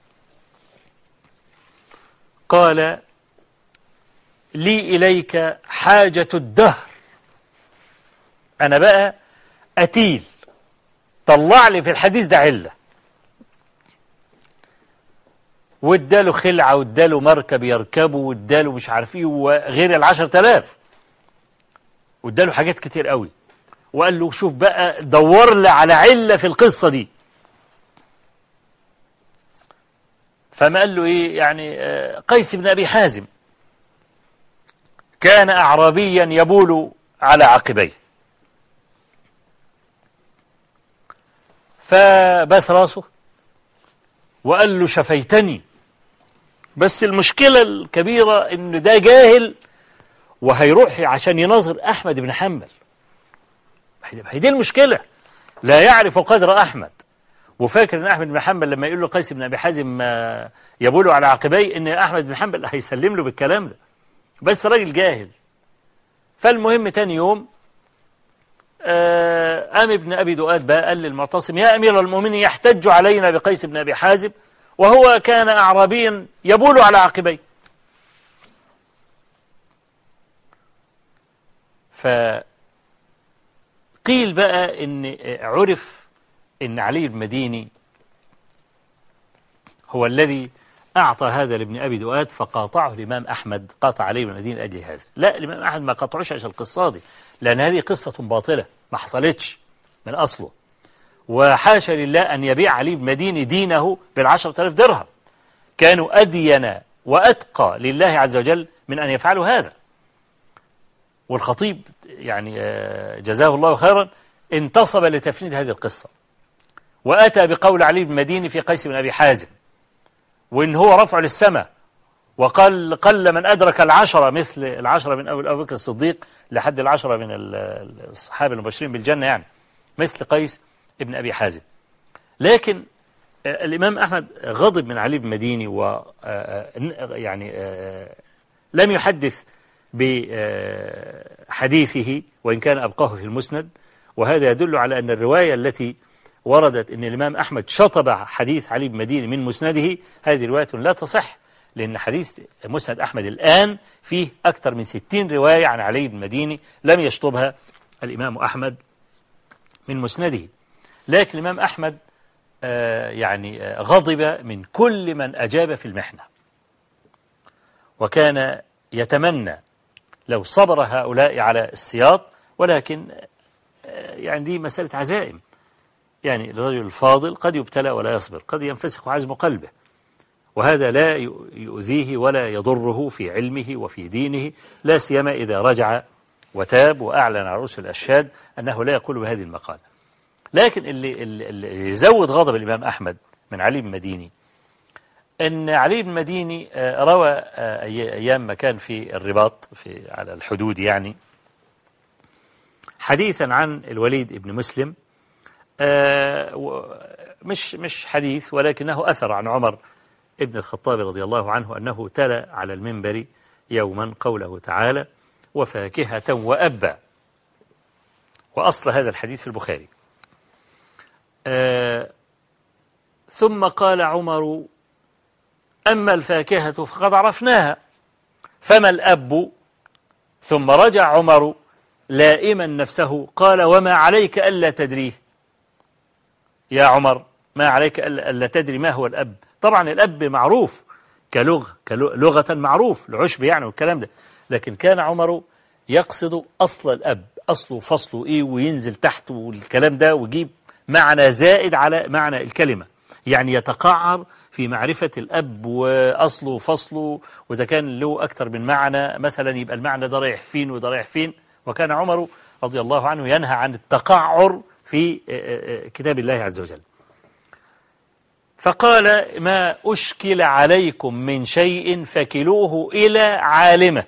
قال لي إليك حاجة الدهر، أنا بقى أتيل، طلع لي في الحديث ده علة. واداله خلعة واداله مركب يركبه واداله مش عارف ايه وغير العشر تلاف، واداله حاجات كتير قوي، وقال له شوف بقى دور لي على علة في القصة دي. فما قال له ايه يعني؟ قيس بن أبي حازم كان أعرابيا يبول على عقبيه، فبس راسه وقال له شفيتني، بس المشكلة الكبيرة إن ده جاهل وهيروح عشان يناظر أحمد بن حنبل. هي دي المشكلة، لا يعرف قدر أحمد، وفاكر إن أحمد بن حنبل لما يقول له قيس بن أبي حازم يبول على عقبيه إن أحمد بن حنبل هيسلم له بالكلام ده، بس راجل جاهل. فالمهم تاني يوم قام ابن أبي دؤاد بقى قال للمعتصم يا أمير المؤمنين يحتج علينا بقيس بن أبي حازم وهو كان أعرابيا يبول على عقبيه. قيل بقى إن عرف إن علي بن المديني هو الذي أعطى هذا لابن أبي دؤاد، فقاطعه الإمام أحمد، قاطع علي بن المديني لأجل هذا. لا، الإمام أحمد ما قاطعوش عشان القصة دي، لأن هذه قصة باطلة ما حصلتش من أصله، وحاشا لله أن يبيع علي بن المديني دينه بالعشرة آلاف درهم. كانوا أدين وأتقى لله عز وجل من أن يفعلوا هذا. والخطيب يعني جزاه الله خيرا انتصب لتفنيد هذه القصة، وأتى بقول علي بن المديني في قيس بن أبي حازم، وإن هو رفع للسماء، وقال قل من أدرك العشرة مثل العشرة من أبو بكر الصديق لحد العشرة من الصحابة المبشرين بالجنة، يعني مثل قيس ابن أبي حازم. لكن الإمام أحمد غضب من علي بن المديني، و يعني لم يحدث بحديثه وإن كان أبقاه في المسند. وهذا يدل على أن الرواية التي وردت أن الإمام أحمد شطب حديث علي بن المديني من مسنده، هذه رواية لا تصح، لأن حديث مسند أحمد الآن فيه أكثر من ستين رواية عن علي بن المديني لم يشطبها الإمام أحمد من مسنده. لكن الإمام أحمد آه يعني آه غضب من كل من أجاب في المحنة، وكان يتمنى لو صبر هؤلاء على السياط، ولكن آه يعني دي مسألة عزائم. يعني الرجل الفاضل قد يبتلى ولا يصبر، قد ينفسخ عزم قلبه، وهذا لا يؤذيه ولا يضره في علمه وفي دينه، لا سيما إذا رجع وتاب وأعلن على رؤوس الأشهاد أنه لا يقول بهذه المقالة. لكن اللي, اللي يزود غضب الإمام أحمد من علي بن المديني أن علي بن المديني روى أيام ما كان في الرباط في على الحدود يعني حديثا عن الوليد بن مسلم، مش مش حديث ولكنه أثر عن عمر ابن الخطاب رضي الله عنه أنه تلا على المنبر يوما قوله تعالى وفاكهة وأبا، وأصل هذا الحديث في البخاري. آه ثم قال عمر أما الفاكهة فقد عرفناها فما الأب، ثم رجع عمر لائما نفسه قال وما عليك ألا تدريه يا عمر، ما عليك ألا تدري ما هو الأب. طبعا الأب معروف كلغة كلغة معروف العشب يعني والكلام ده، لكن كان عمر يقصد أصل الأب، أصله فصله إيه وينزل تحته والكلام ده، ويجيب معنى زائد على معنى الكلمة، يعني يتقعر في معرفة الأب وأصله وفصله، وإذا كان له أكثر من معنى مثلا يبقى المعنى ده رايح فين وده رايح فين. وكان عمر رضي الله عنه ينهى عن التقعر في كتاب الله عز وجل. فقال ما أشكل عليكم من شيء فكلوه إلى عالمه.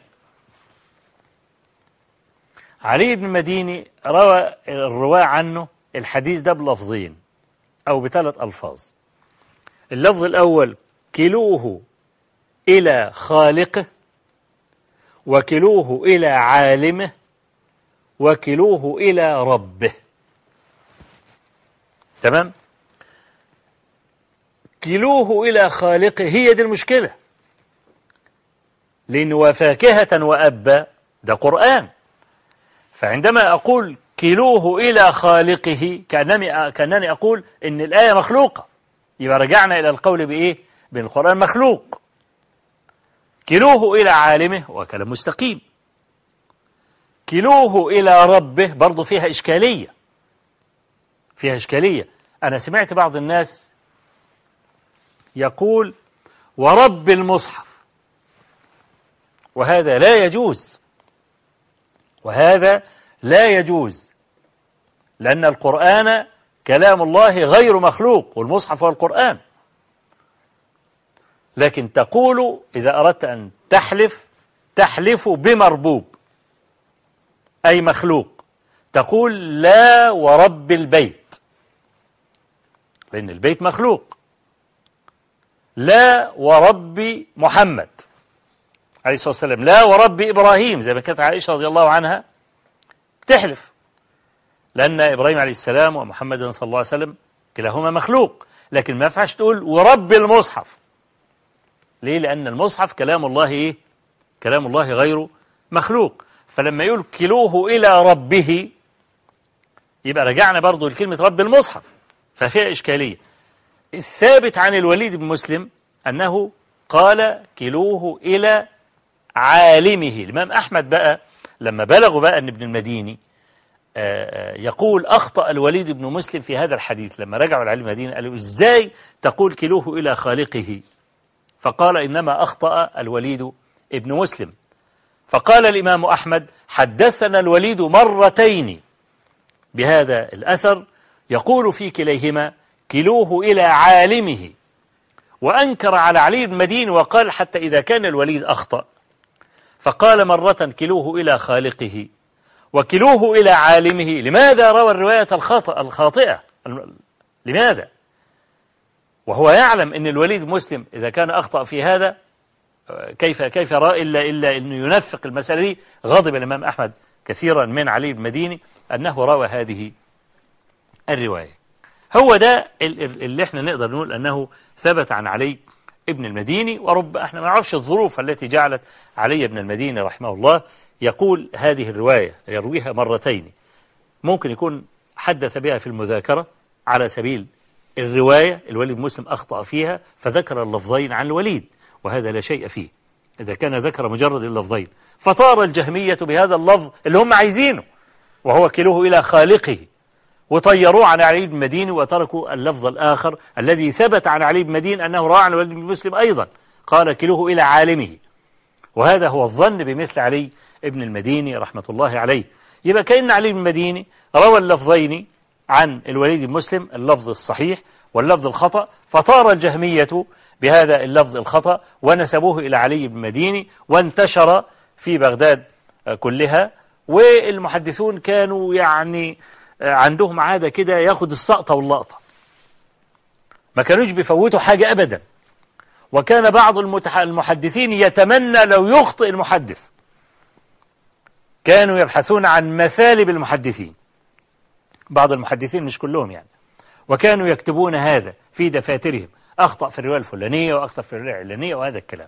علي بن المديني روى الرواة عنه الحديث ده بلفظين أو بثلاث ألفاظ. اللفظ الأول كلوه إلى خالقه، وكلوه إلى عالمه، وكلوه إلى ربه. تمام؟ كلوه إلى خالقه هي دي المشكلة، لأن وفاكهة وأبا ده قرآن، فعندما أقول كلوه إلى خالقه كأنني, كأنني أقول إن الآية مخلوقة، يبقى رجعنا إلى القول بإيه؟ بأن القرآن مخلوق. كلوه إلى عالمه وكلام مستقيم. كلوه إلى ربه برضو فيها إشكالية، فيها إشكالية. أنا سمعت بعض الناس يقول ورب المصحف، وهذا لا يجوز، وهذا لا يجوز، لأن القرآن كلام الله غير مخلوق، والمصحف هو القرآن. لكن تقول إذا أردت أن تحلف تحلف بمربوب أي مخلوق، تقول لا ورب البيت، لأن البيت مخلوق. لا ورب محمد عليه الصلاة والسلام، لا ورب إبراهيم، زي ما كانت عائشة رضي الله عنها تحلف، لأن إبراهيم عليه السلام ومحمد صلى الله عليه وسلم كلاهما مخلوق. لكن ما ينفعش تقول ورب المصحف. ليه؟ لأن المصحف كلام الله إيه؟ كلام الله غير مخلوق. فلما يقول كلوه إلى ربه يبقى رجعنا برضو لكلمة رب المصحف، ففيها إشكالية. الثابت عن الوليد بن مسلم أنه قال كلوه إلى عالمه. الإمام أحمد بقى لما بلغوا بقى أن ابن المديني يقول أخطأ الوليد بن مسلم في هذا الحديث، لما رجعوا العلم المديني قالوا إزاي تقول كلوه إلى خالقه؟ فقال إنما أخطأ الوليد ابن مسلم. فقال الإمام أحمد حدثنا الوليد مرتين بهذا الأثر يقول في كليهما كلوه إلى عالمه، وأنكر على علي بن المديني وقال حتى إذا كان الوليد أخطأ فقال مرة كلوه إلى خالقه وكلوه إلى عالمه. لماذا روى الرواية الخاطئة الخاطئة؟ لماذا؟ وهو يعلم أن الوليد مسلم إذا كان أخطأ في هذا كيف كيف رأى إلا إلا أنه ينفق المسألة دي. غضب الإمام أحمد كثيرا من علي بن المديني أنه روى هذه الرواية. هو ده اللي احنا نقدر نقول أنه ثبت عن علي ابن المديني. ورب احنا ما نعرفش الظروف التي جعلت علي بن المديني رحمه الله يقول هذه الرواية يرويها مرتين. ممكن يكون حدث بها في المذاكرة على سبيل الرواية، الوليد مسلم أخطأ فيها فذكر اللفظين عن الوليد، وهذا لا شيء فيه إذا كان ذكر مجرد اللفظين. فطار الجهمية بهذا اللفظ اللي هم عايزينه وهو كلوه إلى خالقه، وطيروه عن علي بن المديني وتركوا اللفظ الآخر الذي ثبت عن علي بن المديني أنه روى عن الوليد بن مسلم أيضا، قال كلوه إلى عالمه. وهذا هو الظن بمثل علي ابن المديني رحمة الله عليه. يبقى كأن علي بن المديني روى اللفظين عن الوليد بن مسلم، اللفظ الصحيح واللفظ الخطأ، فطار الجهمية بهذا اللفظ الخطأ ونسبوه إلى علي بن المديني وانتشر في بغداد كلها. والمحدثون كانوا يعني عندهم عادة كده ياخد السقطة واللقطة، ما كانوش بيفوتوا حاجة أبدا. وكان بعض المحدثين يتمنى لو يخطئ المحدث، كانوا يبحثون عن مثالب المحدثين، بعض المحدثين مش كلهم يعني، وكانوا يكتبون هذا في دفاترهم، أخطأ في الرواية الفلانية وأخطأ في الرواية العلانية وهذا الكلام.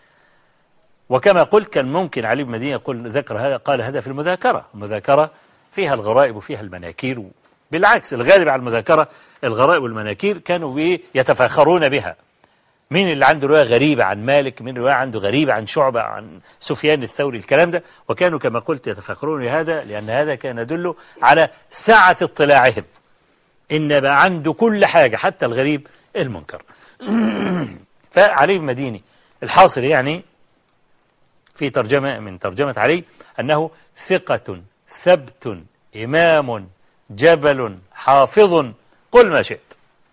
وكما قلت كان ممكن علي بن المديني يقول ذكر هذا قال هذا في المذاكرة، المذاكرة فيها الغرائب وفيها المناكير، بالعكس الغالب على المذاكرة الغرائب والمناكير كانوا يتفاخرون بها. مين اللي عنده رواية غريبة عن مالك، مين رواية عنده غريبة عن شعبة، عن سفيان الثوري، الكلام ده. وكانوا كما قلت يتفاخرون بهذا لأن هذا كان يدل على سعة اطلاعهم، إن بقى عنده كل حاجة حتى الغريب المنكر. فعلي بن المديني الحاصل يعني في ترجمة من ترجمة علي أنه ثقة ثبت إمام جبل حافظ قل ما شئت،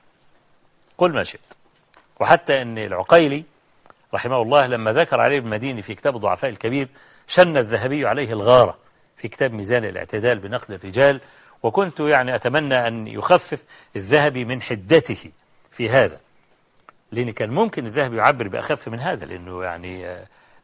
قل ما شئت. وحتى أن العقيلي رحمه الله لما ذكر علي بن المديني في كتاب ضعفاء الكبير شن الذهبي عليه الغارة في كتاب ميزان الاعتدال بنقد الرجال. وكنت يعني أتمنى أن يخفف الذهبي من حدته في هذا، لأن كان ممكن الذهبي يعبر بأخف من هذا، لأنه يعني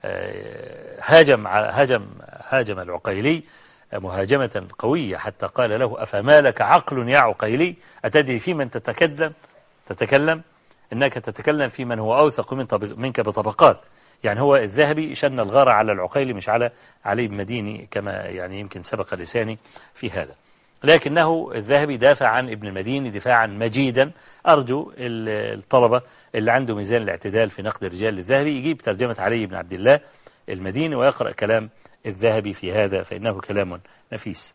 هاجم هاجم هاجم العقيلي مهاجمة قوية حتى قال له أفما لك عقل يا عقيلي أتدري في من تتكلم تتكلم إنك تتكلم في من هو أوثق من منك بطبقات. يعني هو الذهبي شن الغارة على العقيلي مش على علي بن المديني كما يعني يمكن سبق لساني في هذا. لكنه الذهبي دافع عن ابن المديني دفاعا مجيدا. أرجو الطلبة اللي عنده ميزان الاعتدال في نقد الرجال للذهبي يجيب ترجمة علي بن عبد الله المديني ويقرأ كلام الذهبي في هذا فإنه كلام نفيس.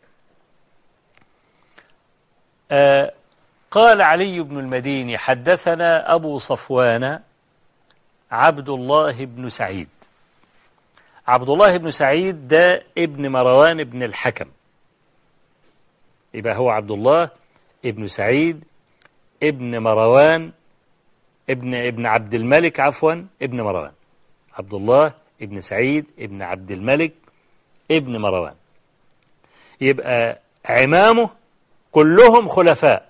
آه قال علي بن المديني حدثنا أبو صفوان عبد الله بن سعيد. عبد الله بن سعيد ده ابن مروان بن الحكم، يبقى هو عبد الله ابن سعيد ابن مروان ابن ابن عبد الملك عفوا ابن مروان. عبد الله ابن سعيد ابن عبد الملك ابن مروان، يبقى عمامه كلهم خلفاء.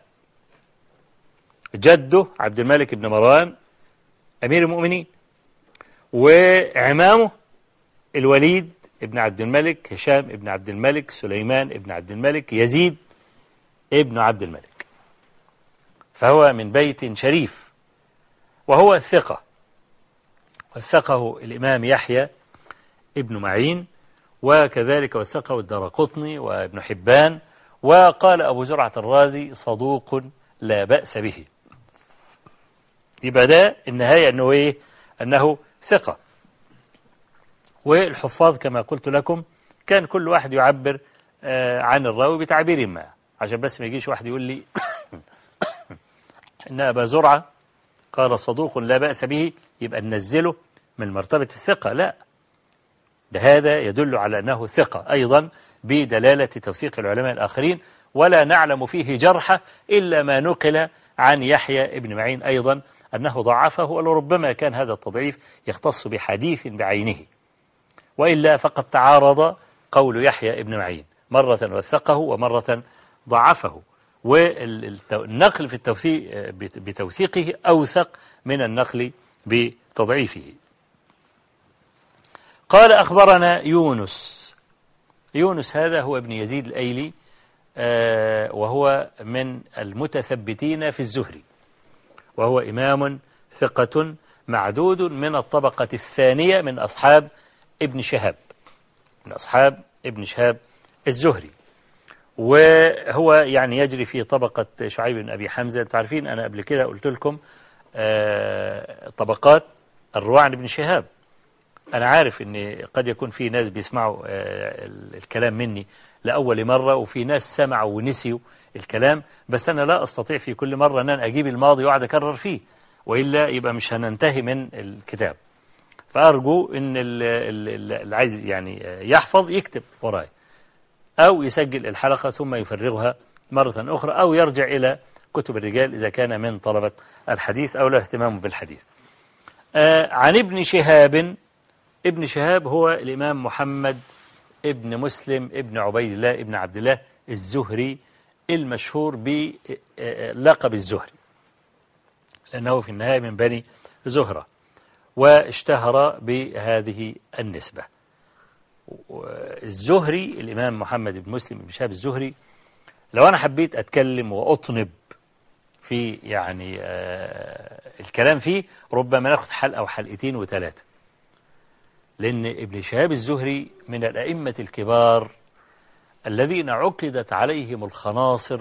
جده عبد الملك ابن مروان أمير المؤمنين، وعمامه الوليد ابن عبد الملك، هشام ابن عبد الملك، سليمان ابن عبد الملك، يزيد ابن عبد الملك. فهو من بيت شريف وهو ثقة، وثقه الإمام يحيى ابن معين، وكذلك وثقه الدارقطني وابن حبان وقال أبو زرعة الرازي صدوق لا بأس به. يبقى ده النهاية أنه إيه؟ أنه ثقة. والحفاظ كما قلت لكم كان كل واحد يعبر عن الراوي بتعبير ما، عشان بس ما يجيش واحد يقول لي إن أبا زرعة قال صدوق لا بأس به يبقى ننزله من مرتبة الثقة. لا، ده هذا يدل على أنه ثقة أيضا بدلالة توثيق العلماء الآخرين، ولا نعلم فيه جرحة إلا ما نقل عن يحيى ابن معين أيضا أنه ضعفه، ولربما كان هذا التضعيف يختص بحديث بعينه، وإلا فقد تعارض قول يحيى ابن معين، مرة وثقه ومرة ضعفه، والنقل في التوثيق بتوثيقه أوثق من النقل بتضعيفه. قال أخبرنا يونس. يونس هذا هو ابن يزيد الأيلي، وهو من المتثبتين في الزهري، وهو إمام ثقة معدود من الطبقة الثانية من أصحاب ابن شهاب، من أصحاب ابن شهاب الزهري، وهو يعني يجري في طبقة شعيب بن أبي حمزة. تعرفين أنا قبل كده قلت لكم طبقات الرواة عن ابن شهاب. أنا عارف أن قد يكون في ناس بيسمعوا الكلام مني لأول مرة، وفي ناس سمعوا ونسيوا الكلام، بس أنا لا أستطيع في كل مرة أن أنا أجيب الماضي وأقعد أكرر فيه، وإلا يبقى مش هننتهي من الكتاب. فأرجو أن اللي عايز يعني يحفظ يكتب وراي، أو يسجل الحلقة ثم يفرغها مرة أخرى، أو يرجع إلى كتب الرجال إذا كان من طلبة الحديث أو له اهتمام بالحديث. آه عن ابن شهاب. ابن شهاب هو الإمام محمد ابن مسلم ابن عبيد الله ابن عبد الله الزهري، المشهور بلقب الزهري، لأنه في النهاية من بني زهرة، واشتهر بهذه النسبة. الزهري الإمام محمد بن مسلم بن شهاب الزهري، لو أنا حبيت أتكلم وأطنب في يعني آه الكلام فيه ربما ناخد حلقة أو حلقتين وثلاثة، لأن ابن شهاب الزهري من الأئمة الكبار الذين عقدت عليهم الخناصر،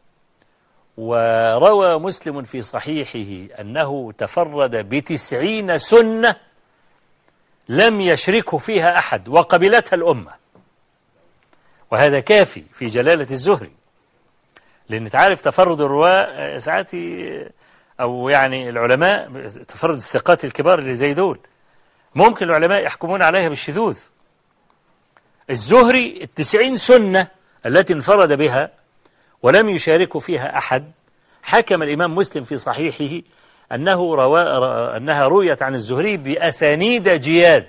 وروى مسلم في صحيحه أنه تفرد بتسعين سنة لم يشركه فيها أحد وقبلتها الأمة، وهذا كافي في جلالة الزهري، لأن تعرف تفرد الرواة ساعات أو يعني العلماء تفرد الثقات الكبار اللي زي دول ممكن العلماء يحكمون عليها بالشذوذ. الزهري التسعين سنة التي انفرد بها ولم يشارك فيها أحد، حكم الإمام مسلم في صحيحه أنه روا أنها رويت عن الزهري بأسانيد جياد،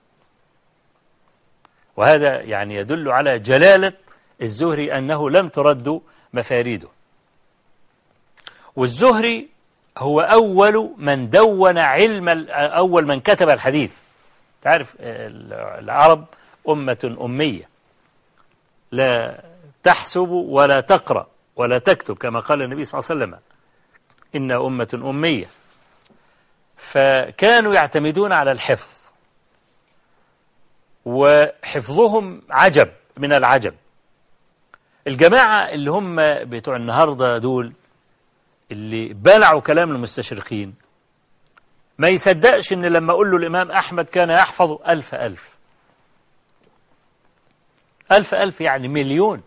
وهذا يعني يدل على جلالة الزهري أنه لم ترد مفاريده. والزهري هو أول من دون علم، أول من كتب الحديث. تعرف العرب أمة أمية لا تحسب ولا تقرأ ولا تكتب، كما قال النبي صلى الله عليه وسلم إن أمة أمية، فكانوا يعتمدون على الحفظ، وحفظهم عجب من العجب. الجماعة اللي هم بتوع النهاردة دول اللي بلعوا كلام المستشرقين ما يصدقش إن لما أقول له الإمام أحمد كان يحفظ ألف ألف ألف ألف يعني مليون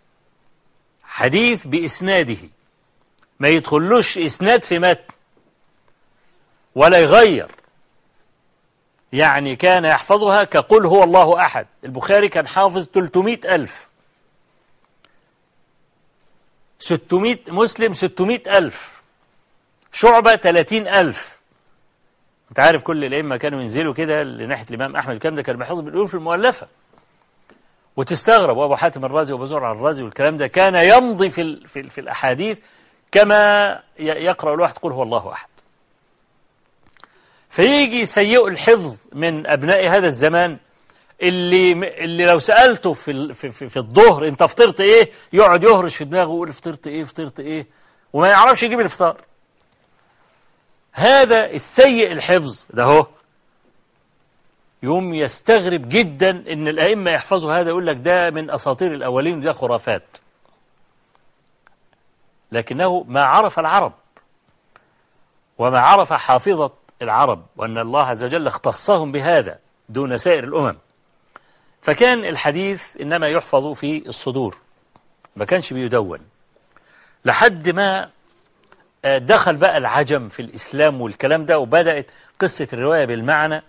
حديث بإسناده، ما يدخلوش إسناد في متن ولا يغير. يعني كان يحفظها كقل هو الله أحد. البخاري كان حافظ ثلاثمائة ألف، ستمائة مسلم ستمائة ألف، شعبة ثلاثين ألف. أنت عارف كل الأئمة كانوا ينزلوا كده لناحية الإمام أحمد، الكلام ده كان بيحفظ بالألوف المؤلفة، وتستغرب. وأبو حاتم الرازي وأبو زرع الرازي والكلام ده كان يمضي في في, في الأحاديث كما يقرأ الواحد قل هو الله أحد. فيجي سيء الحفظ من أبناء هذا الزمان اللي اللي لو سألته في في في الظهر أنت فطرت إيه، يقعد يهرش في دماغه ويقول فطرت إيه فطرت إيه، وما يعرفش يجيب الفطار. هذا السيء الحفظ ده هو يوم يستغرب جدا إن الأئمة يحفظوا هذا، يقول لك ده من أساطير الأولين وده خرافات. لكنه ما عرف العرب وما عرف حافظة العرب، وأن الله عز وجل اختصهم بهذا دون سائر الأمم. فكان الحديث إنما يحفظ في الصدور، ما كانش بيدون، لحد ما دخل بقى العجم في الإسلام والكلام ده، وبدأت قصة الرواية بالمعنى،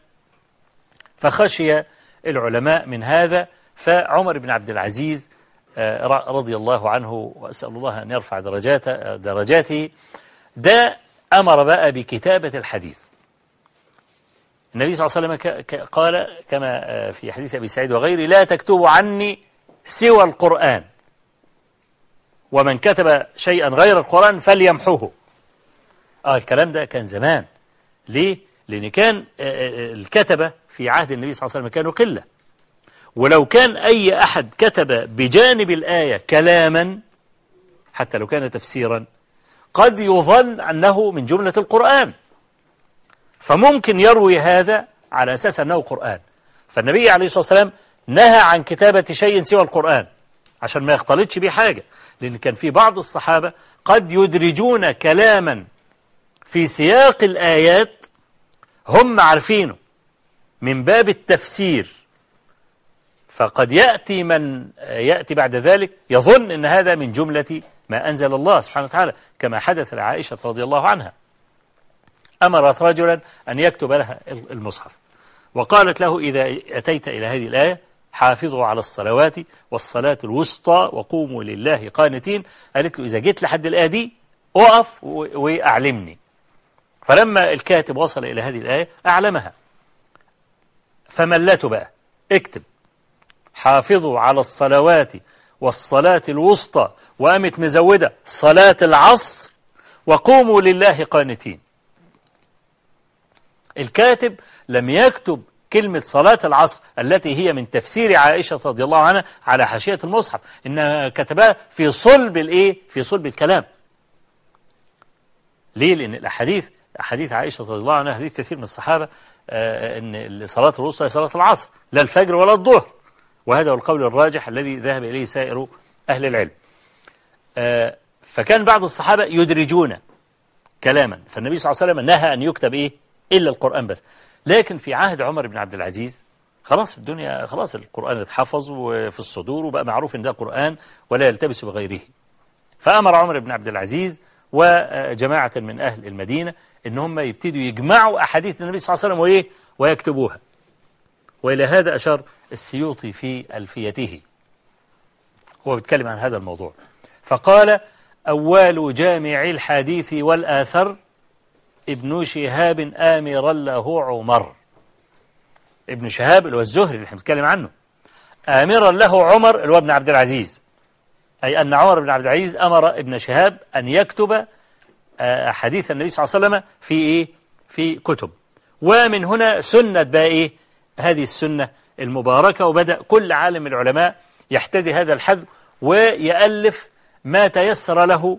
فخشي العلماء من هذا. فعمر بن عبد العزيز رضي الله عنه، وأسأل الله أن يرفع درجاته درجاته ده أمر بقى بكتابة الحديث. النبي صلى الله عليه وسلم قال كما في حديث أبي سعيد وغيره: لا تكتبوا عني سوى القرآن، ومن كتب شيئا غير القرآن فليمحوه. آه الكلام ده كان زمان. ليه؟ لأن كان الكتبة في عهد النبي صلى الله عليه وسلم كانوا قلة، ولو كان أي أحد كتب بجانب الآية كلاما حتى لو كان تفسيرا قد يظن أنه من جملة القرآن، فممكن يروي هذا على أساس أنه قرآن. فالنبي عليه الصلاة والسلام نهى عن كتابة شيء سوى القرآن عشان ما يختلطش به حاجة، لأن كان في بعض الصحابة قد يدرجون كلاما في سياق الآيات هم عارفينه من باب التفسير، فقد يأتي من يأتي بعد ذلك يظن أن هذا من جملة ما أنزل الله سبحانه وتعالى، كما حدث لعائشة رضي الله عنها. أمرت رجلا أن يكتب لها المصحف، وقالت له: إذا أتيت إلى هذه الآية حافظوا على الصلوات والصلاة الوسطى وقوموا لله قانتين. قالت له: إذا جيت لحد الآية دي أقف وأعلمني. فلما الكاتب وصل إلى هذه الآية أعلمها، فملته بقى: اكتب حافظوا على الصلوات والصلاة الوسطى، وقامت مزودة صلاة العصر وقوموا لله قانتين. الكاتب لم يكتب كلمة صلاة العصر التي هي من تفسير عائشة رضي الله عنها على حاشية المصحف، إنها كتبها في صلب الإيه؟ في صلب الكلام. ليه؟ لأن الأحاديث أحاديث عائشة رضي الله عنها، حديث كثير من الصحابة آه أن صلاة الوسطى هي صلاة العصر لا الفجر ولا الظهر، وهذا هو القول الراجح الذي ذهب إليه سائر أهل العلم. آه فكان بعض الصحابة يدرجون كلاما، فالنبي صلى الله عليه وسلم نهى أن يكتب إيه؟ إلا القرآن بس. لكن في عهد عمر بن عبد العزيز خلاص الدنيا خلاص القرآن اتحفظ وفي الصدور وبقى معروف إن ده قرآن ولا يلتبس بغيره. فأمر عمر بن عبد العزيز وجماعة من أهل المدينة إن هم يبتدوا يجمعوا أحاديث النبي صلى الله عليه وسلم وإيه؟ ويكتبوها. وإلى هذا أشار السيوطي في ألفيته، هو بيتكلم عن هذا الموضوع، فقال: أول جامع الحديث والآثر ابن شهاب آمرا له عمر. ابن شهاب اللي هو الزهري اللي احنا بنتكلم عنه، آمرا له عمر اللي هو ابن عبد العزيز، أي أن عمر بن عبد العزيز أمر ابن شهاب أن يكتب حديث النبي صلى الله عليه وسلم في إيه؟ في كتب. ومن هنا سنة بقى إيه؟ هذه السنة المباركة، وبدأ كل عالم من العلماء يحتذي هذا الحذو ويألف ما تيسر له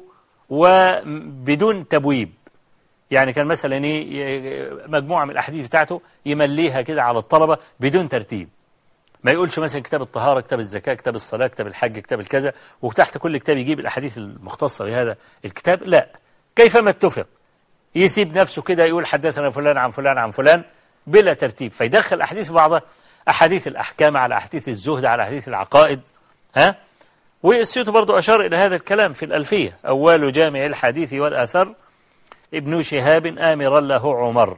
وبدون تبويب. يعني كان مثلا مجموعة من الأحاديث بتاعته يمليها كده على الطلبة بدون ترتيب، ما يقولش مثلا كتاب الطهارة، كتاب الزكاة، كتاب الصلاة، كتاب الحج، كتاب الكذا، وتحت كل كتاب يجيب الأحاديث المختصة بهذا الكتاب. لا، كيفما اتفق يسيب نفسه كده يقول حدثنا فلان عن فلان عن فلان بلا ترتيب، فيدخل أحاديث بعضها، أحاديث الأحكام على أحاديث الزهد على أحاديث العقائد. ها، والسيوطي برضو أشار إلى هذا الكلام في الألفية: أول جامع الحديث والآثر ابن شهاب آمرا له عمر.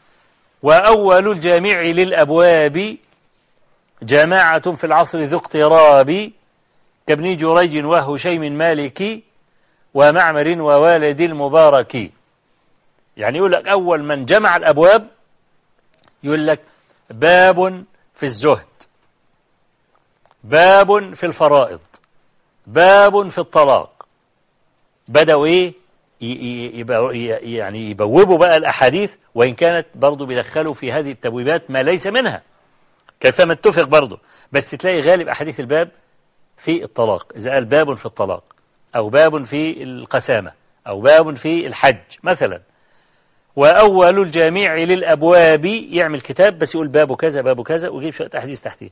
وأول الجامع للأبواب جماعة في العصر ذو اقتراب كابن جريج وهشيم مالكي ومعمر ووالد المبارك. يعني يقول لك أول من جمع الأبواب يقول لك باب في الزهد، باب في الفرائض، باب في الطلاق. بدأوا إيه؟ يعني يبوبوا بقى الأحاديث، وإن كانت برضو بيدخلوا في هذه التبويبات ما ليس منها كيفما اتفق برضو، بس تلاقي غالب أحاديث الباب في الطلاق، إذا قال باب في الطلاق أو باب في القسامة أو باب في الحج مثلا. وأول الجامع للأبواب يعمل كتاب بس يقول باب كذا باب كذا ويجيب شوية أحاديث تحتيه.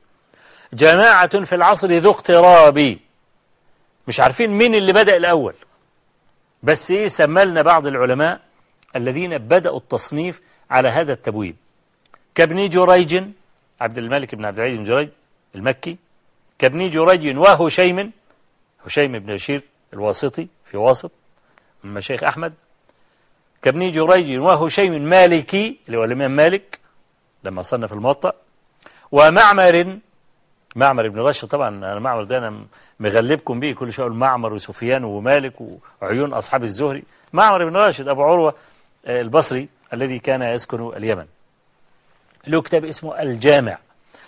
جماعة في العصر ذو اقتراب، مش عارفين مين اللي بدأ الأول، بس إيه سملنا بعض العلماء الذين بدأوا التصنيف على هذا التبويب كابن جريج، عبد الملك بن عبد العزيز بن جريج المكي، كابن جريج وهشيم، هشيم بن بشير الواسطي في واسط من مشايخ أحمد، كابن جريج وهشيم مالكي اللي هو الإمام مالك لما صنف الموطأ، ومعمر، معمر بن راشد. طبعا أنا معمر ده أنا مغلبكم به كل شيء، معمر وسفيان ومالك وعيون أصحاب الزهري. معمر بن راشد أبو عروة البصري الذي كان يسكن اليمن، له كتاب اسمه الجامع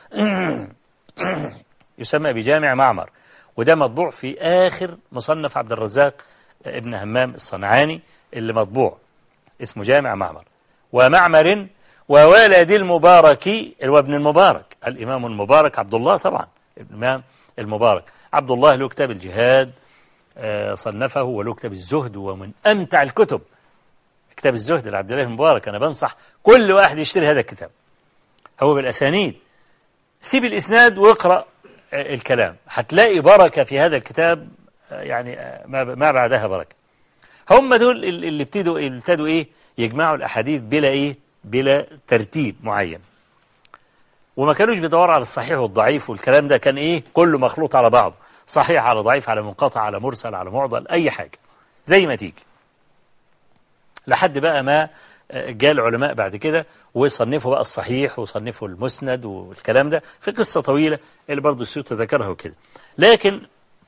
يسمى بجامع معمر، وده مطبوع في آخر مصنف عبد الرزاق ابن همام الصنعاني اللي مطبوع اسمه جامع معمر. ومعمر ووالد المبارك وابن المبارك، الإمام المبارك عبد الله، طبعا الإمام المبارك عبد الله له كتاب الجهاد صنفه، وله كتاب الزهد، ومن أمتع الكتب كتاب الزهد لعبد الله المبارك. أنا بنصح كل واحد يشتري هذا الكتاب، هو بالأسانيد، سيب الإسناد واقرأ الكلام، هتلاقي بركة في هذا الكتاب يعني ما بعدها بركة. هم دول اللي ابتدوا اللي ابتدوا إيه يجمعوا الأحاديث بلا إيه بلا ترتيب معين، وما كانوش بيدوروا على الصحيح والضعيف والكلام ده، كان إيه كله مخلوط على بعض، صحيح على ضعيف على منقطع على مرسل على معضل، أي حاجة زي ما تيجي، لحد بقى ما جاء العلماء بعد كده وصنفوا بقى الصحيح وصنفوا المسند والكلام ده في قصة طويلة اللي برضو السيوط ذكرها وكده. لكن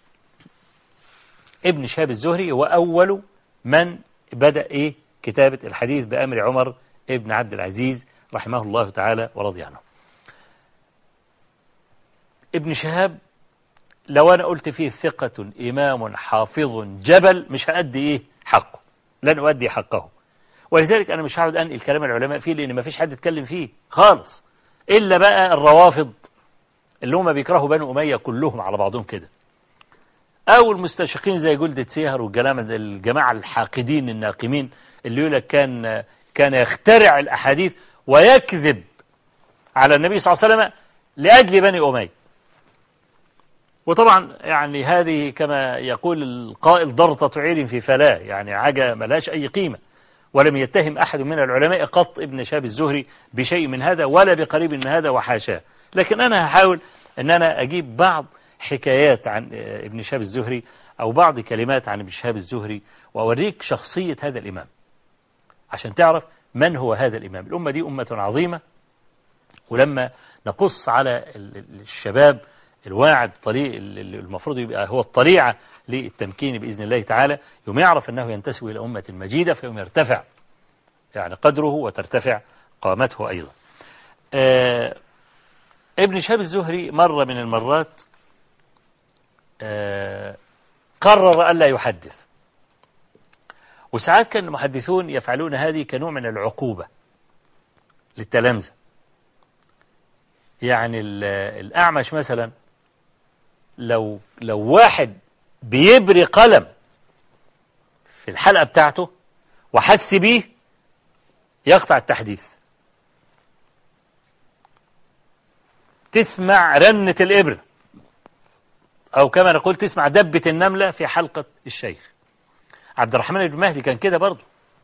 ابن شهاب الزهري هو أول من بدأ إيه كتابة الحديث بأمر عمر ابن عبد العزيز رحمه الله تعالى ورضي عنه. ابن شهاب لو أنا قلت فيه ثقة إمام حافظ جبل مش هأدي إيه حقه، لن أؤدي حقه، ولذلك أنا مش هقعد أنقل كلام العلماء فيه لأن ما فيش حد يتكلم فيه خالص إلا بقى الروافض اللي هم بيكرهوا بنو أمية كلهم على بعضهم كده، أو المستشرقين زي جلدة سيهر والجماعة الحاقدين الناقمين اللي يقول لك كان كان يخترع الأحاديث ويكذب على النبي صلى الله عليه وسلم لأجل بني أمية. وطبعا يعني هذه كما يقول القائل ضرطة عير في فلاة، يعني عجة ملاش أي قيمة، ولم يتهم أحد من العلماء قط ابن شهاب الزهري بشيء من هذا ولا بقريب من هذا وحاشاه. لكن أنا هحاول أن أنا أجيب بعض حكايات عن ابن شهاب الزهري أو بعض كلمات عن ابن شهاب الزهري وأوريك شخصية هذا الإمام عشان تعرف من هو هذا الإمام. الأمة دي أمة عظيمة، ولما نقص على الشباب الواعد طريق المفروض يبقى هو الطليعة للتمكين بإذن الله تعالى، يوم يعرف أنه ينتسب إلى أمة مجيدة فيوم يرتفع يعني قدره وترتفع قامته أيضا. آه ابن شهاب الزهري مرة من المرات آه قرر ألا يحدث، وساعات كان المحدثون يفعلون هذه كنوع من العقوبة للتلامذة. يعني الأعمش مثلا لو لو واحد بيبري قلم في الحلقة بتاعته وحس بيه يقطع التحديث، تسمع رنة الإبرة أو كما نقول تسمع دبة النملة في حلقة الشيخ. عبد الرحمن بن مهدي كان كده برضه،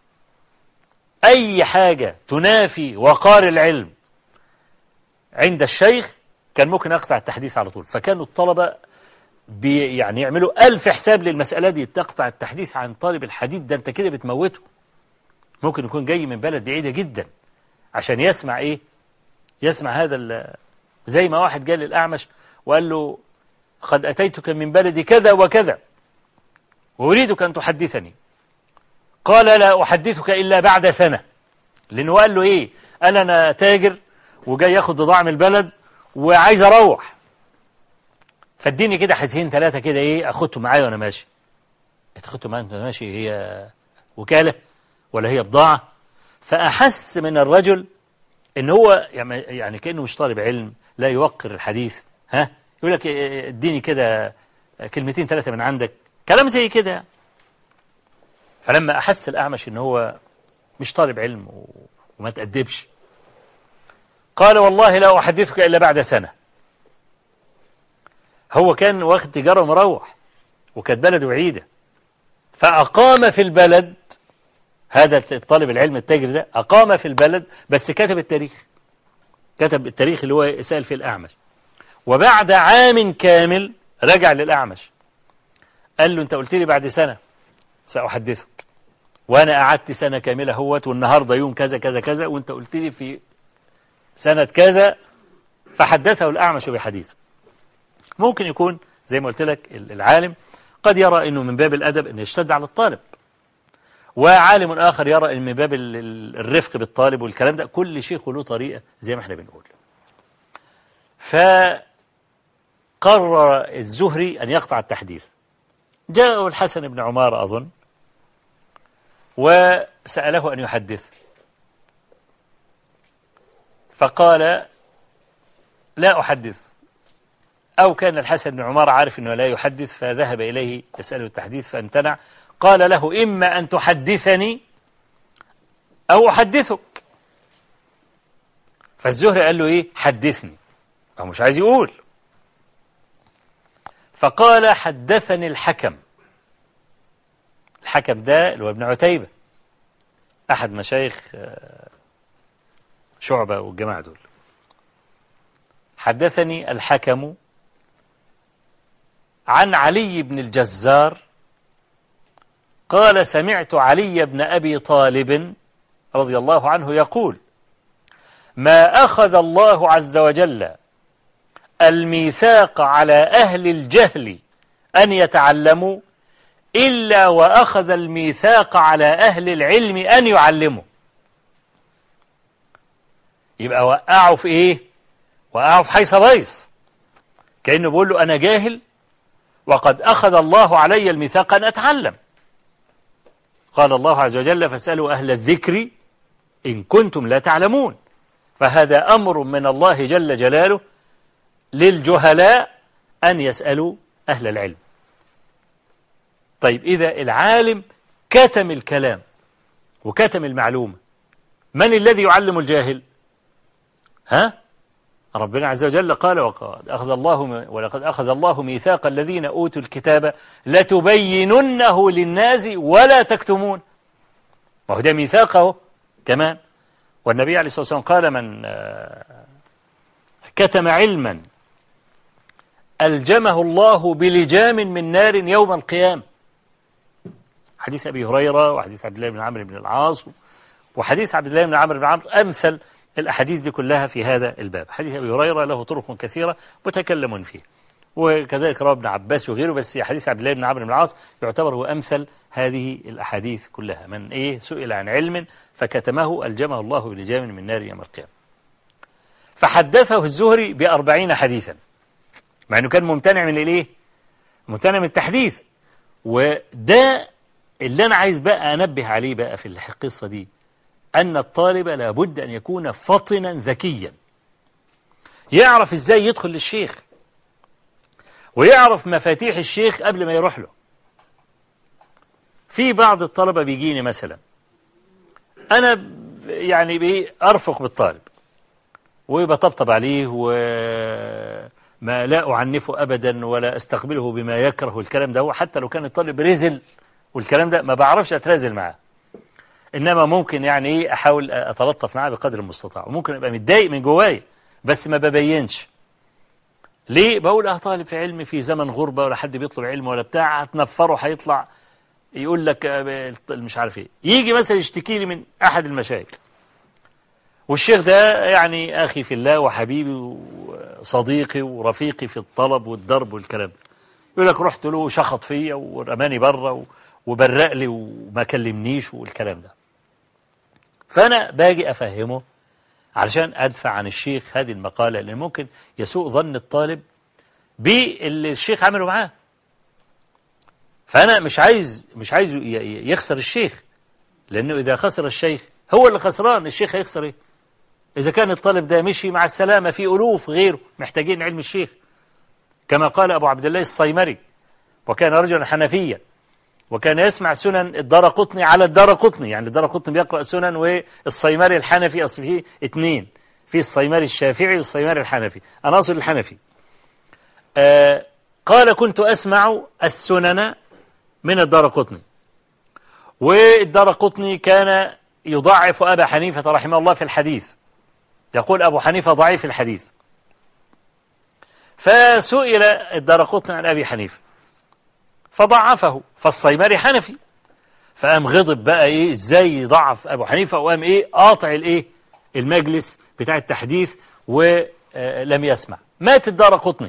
أي حاجة تنافي وقار العلم عند الشيخ كان ممكن يقطع التحديث على طول. فكانوا الطلبة بي يعني يعملوا ألف حساب للمسألة دي، تقطع التحديث عن طالب الحديث ده أنت كده بتموته، ممكن يكون جاي من بلد بعيدة جدا عشان يسمع إيه يسمع هذا. زي ما واحد قال للأعمش وقال له قد أتيتك من بلد كذا وكذا وأريدك أن تحدثني، قال لا أحدثك إلا بعد سنة، لأنه قال له إيه قال أنا تاجر وجاي ياخد بضاعة من البلد وعايز أروح، فاديني كده حدثين ثلاثة كده إيه أخدته معايا وأنا ماشي. أخدته معايا وأنا ماشي هي وكالة ولا هي بضاعة؟ فأحس من الرجل إن هو يعني كأنه مش طالب علم لا يوقر الحديث، ها يقول لك اديني كده كلمتين ثلاثة من عندك، كلام زي كده. فلما أحس الأعمش إن هو مش طالب علم وما تأدبش قال والله لا أحدثك إلا بعد سنة. هو كان واخد تجارة ومروح وكانت بلده بعيدة، فأقام في البلد، هذا الطالب العلم التاجر ده أقام في البلد بس كتب التاريخ، كتب التاريخ اللي هو سأل فيه الأعمش. وبعد عام كامل رجع للأعمش قال له أنت قلت لي بعد سنة سأحدثك، وأنا قعدت سنة كاملة هوت، والنهاردة يوم كذا كذا كذا، وأنت قلت لي في سنة كذا. فحدثه الأعمش بحديث. ممكن يكون زي ما قلت لك العالم قد يرى أنه من باب الأدب أن يشتد على الطالب، وعالم آخر يرى أن من باب الرفق بالطالب والكلام ده. كل شيخ له طريقة زي ما احنا بنقول. فقرر الزهري أن يقطع التحديث. جاءه الحسن بن عمارة أظن وسأله أن يحدث، فقال لا أحدث، أو كان الحسن بن عمارة عارف أنه لا يحدث فذهب إليه يسأله التحديث فامتنع. قال له إما أن تحدثني أو أحدثك. فالزهري قال له إيه؟ حدثني. هو مش عايز يقول. فقال حدثني الحكم. الحكم ده اللي هو ابن عتيبة أحد مشايخ شعبة والجماعة دول. حدثني الحكم عن علي بن الجزار قال سمعت علي بن أبي طالب رضي الله عنه يقول ما أخذ الله عز وجل الميثاق على أهل الجهل أن يتعلموا إلا وأخذ الميثاق على أهل العلم أن يعلموا. يبقى وقعوا في إيه؟ وقعوا في حيث بيص، كأنه بيقول له أنا جاهل وقد أخذ الله علي الميثاق أن أتعلم. قال الله عز وجل فاسألوا أهل الذكر إن كنتم لا تعلمون. فهذا أمر من الله جل جلاله للجهلاء أن يسألوا أهل العلم. طيب إذا العالم كتم الكلام وكتم المعلومة، من الذي يعلم الجاهل؟ ها؟ ربنا عز وجل قال وقد أخذ الله ولقد أخذ الله ميثاق الذين أوتوا الكتاب لتبيننه للناس ولا تكتمون. وهو ده ميثاقه كمان. والنبي عليه الصلاة والسلام قال من كتم علما ألجمه الله بلجام من نار يوم القيامة. حديث أبي هريرة وحديث عبد الله بن عمرو بن العاص وحديث عبد الله بن عمرو بن عمرو أمثل الأحاديث دي كلها في هذا الباب. حديث أبي هريرة له طرق كثيرة متكلم فيه، وكذلك رواه ابن عباس وغيره، بس حديث عبد الله بن عمرو بن العاص يعتبر هو أمثل هذه الأحاديث كلها. من إيه سئل عن علم فكتمه ألجمه الله بلجام من نار يوم القيامة. فحدثه الزهري بأربعين حديثا، مع أنه كان ممتنع من الإيه؟ ممتنع من التحديث. وده اللي أنا عايز بقى أنبه عليه بقى في القصة دي، أن الطالب لابد أن يكون فطنا ذكيا، يعرف إزاي يدخل للشيخ ويعرف مفاتيح الشيخ قبل ما يروح له. في بعض الطلبة بيجيني مثلا أنا يعني بي أرفق بالطالب وبطبطب عليه وما لا أعنفه أبدا ولا أستقبله بما يكره والكلام ده، حتى لو كان الطالب رزل والكلام ده ما بعرفش أترازل معاه، إنما ممكن يعني إيه أحاول أتلطف معاه بقدر المستطاع، وممكن أبقى متضايق من جواي بس ما ببينش. ليه؟ بقول أه طالب في علم في زمن غربة ولا حد بيطلب علم ولا بتاع، هتنفره هيطلع يقول لك مش عارف إيه. يجي مثلا يشتكي لي من أحد المشايخ، والشيخ ده يعني أخي في الله وحبيبي وصديقي ورفيقي في الطلب والدرب والكلام ده، يقول لك رحت له شخط فيا ورماني بره وبرق لي وما كلمنيش والكلام ده. فأنا باجي أفهمه علشان أدفع عن الشيخ هذه المقالة، لأن ممكن يسوء ظن الطالب باللي الشيخ عمله معاه. فأنا مش عايز مش عايز يخسر الشيخ، لأنه إذا خسر الشيخ هو اللي خسران، الشيخ هيخسر إيه؟ إذا كان الطالب ده مشي مع السلامة في ألوف غيره محتاجين علم الشيخ، كما قال أبو عبد الله الصيمري، وكان رجلا حنفيا وكان يسمع سنن الدارقطني على الدارقطني، يعني الدارقطني بيقرأ سنن والصيمري الحنفي أصل فيه اثنين، في الصيمري الشافعي والصيمري الحنفي، أنا أصل الحنفي. آه قال كنت أسمع السنن من الدارقطني والدارقطني كان يضعف أبا حنيفة رحمه الله في الحديث، يقول أبو حنيفة ضعيف الحديث. فسئل الدارقطني عن أبي حنيفة فضعفه، فالصيمري حنفي، فقام غضب بقى إيه إزاي يضعف أبو حنيفة، وقام إيه قاطع الإيه المجلس بتاع التحديث ولم يسمع. مات الدارقطني،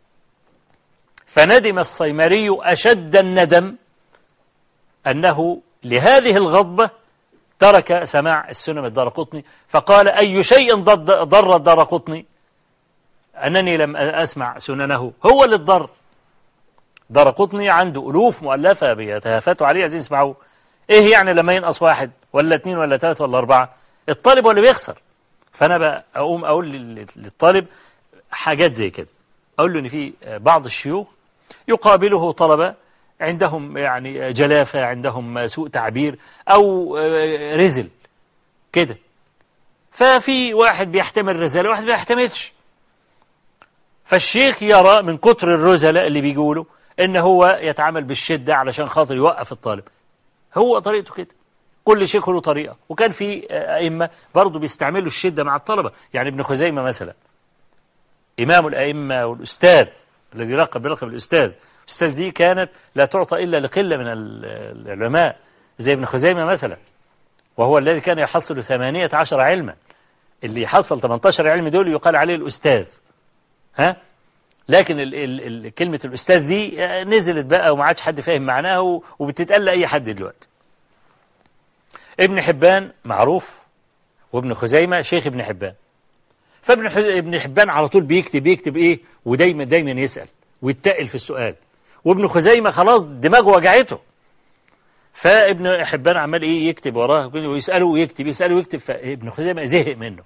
فندم الصيمري أشد الندم أنه لهذه الغضبة ترك سماع السنن الدارقطني، فقال أي شيء ضر الدارقطني أنني لم أسمع سننه، هو اللي الضر. دارقطني عنده ألوف مؤلفة بيتهافتوا عليه عايزين يسمعوا. إيه يعني لما ينقص واحد ولا اثنين ولا ثلاثة ولا أربعة؟ الطالب هو اللي بيخسر. فأنا بقى أقوم أقول للطالب حاجات زي كده، أقول له إن في بعض الشيوخ يقابله طلبة عندهم يعني جلافة، عندهم سوء تعبير أو رزل كده، ففي واحد بيحتمل رزالة وواحد ما بيحتملش. فالشيخ يرى من كتر الرزلة اللي بيقولوا إن هو يتعامل بالشدة علشان خاطر يوقف الطالب. هو طريقته كده، كل شيخ له طريقة. وكان في أئمة برضه بيستعملوا الشدة مع الطلبة، يعني ابن خزيمة مثلا إمام الأئمة والأستاذ الذي يلقب بلقب الأستاذ. الأستاذ دي كانت لا تعطى إلا لقلة من العلماء، زي ابن خزيمة مثلا، وهو الذي كان يحصل ثمانية عشر علما. اللي يحصل ثمانية عشر علم دول يقال عليه الأستاذ، ها؟ لكن ال ال ال كلمة الأستاذ دي نزلت بقى وما عادش حد فاهم معناها، وبتتقال لأي حد دلوقتي. ابن حبان معروف، وابن خزيمة شيخ ابن حبان. فابن ابن حبان على طول بيكتب بيكتب إيه، ودايما دايما يسأل ويتقل في السؤال. وابن خزيمة خلاص دماغه وجعته، فابن حبان عمال إيه يكتب وراه ويسأله ويكتب يسأله ويكتب، فابن خزيمة زهق منه.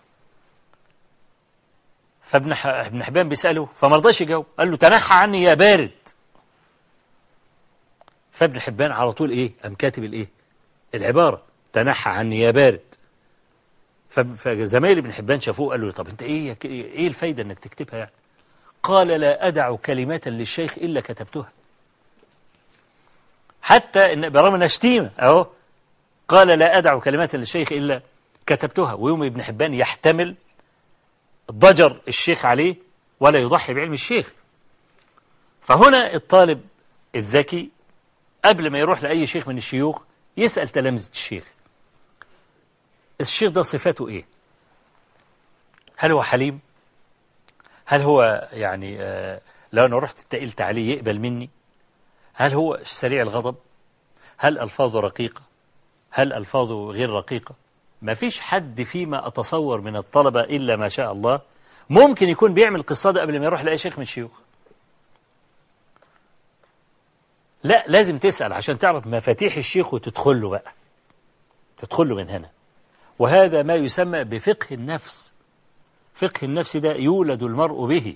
فابن ابن حبان بيسأله فما رضاش يجاوب، قال له تنحى عني يا بارد. فابن حبان على طول إيه قام كاتب الإيه العبارة تنحى عني يا بارد. فزمايل ابن حبان شافوه قالوا له طب انت ايه ايه الفايدة انك تكتبها يعني؟ قال لا أدع كلمة للشيخ إلا كتبتها. حتى إن برغم انها شتيمة اهو، قال لا أدع كلمة للشيخ إلا كتبتها. ويوم ابن حبان يحتمل ضجر الشيخ عليه ولا يضحي بعلم الشيخ. فهنا الطالب الذكي قبل ما يروح لأي شيخ من الشيوخ يسأل تلامذة الشيخ، الشيخ ده صفاته إيه؟ هل هو حليم؟ هل هو يعني آه لو أنا رحت اتقلت عليه يقبل مني؟ هل هو سريع الغضب؟ هل ألفاظه رقيقة؟ هل ألفاظه غير رقيقة؟ ما فيش حد فيما أتصور من الطلبة إلا ما شاء الله ممكن يكون بيعمل قصة ده قبل ما يروح لأي شيخ من الشيوخ. لا، لازم تسأل عشان تعرف مفاتيح الشيخ وتدخل له بقى، تدخل له من هنا. وهذا ما يسمى بفقه النفس. فقه النفس ده يولد المرء به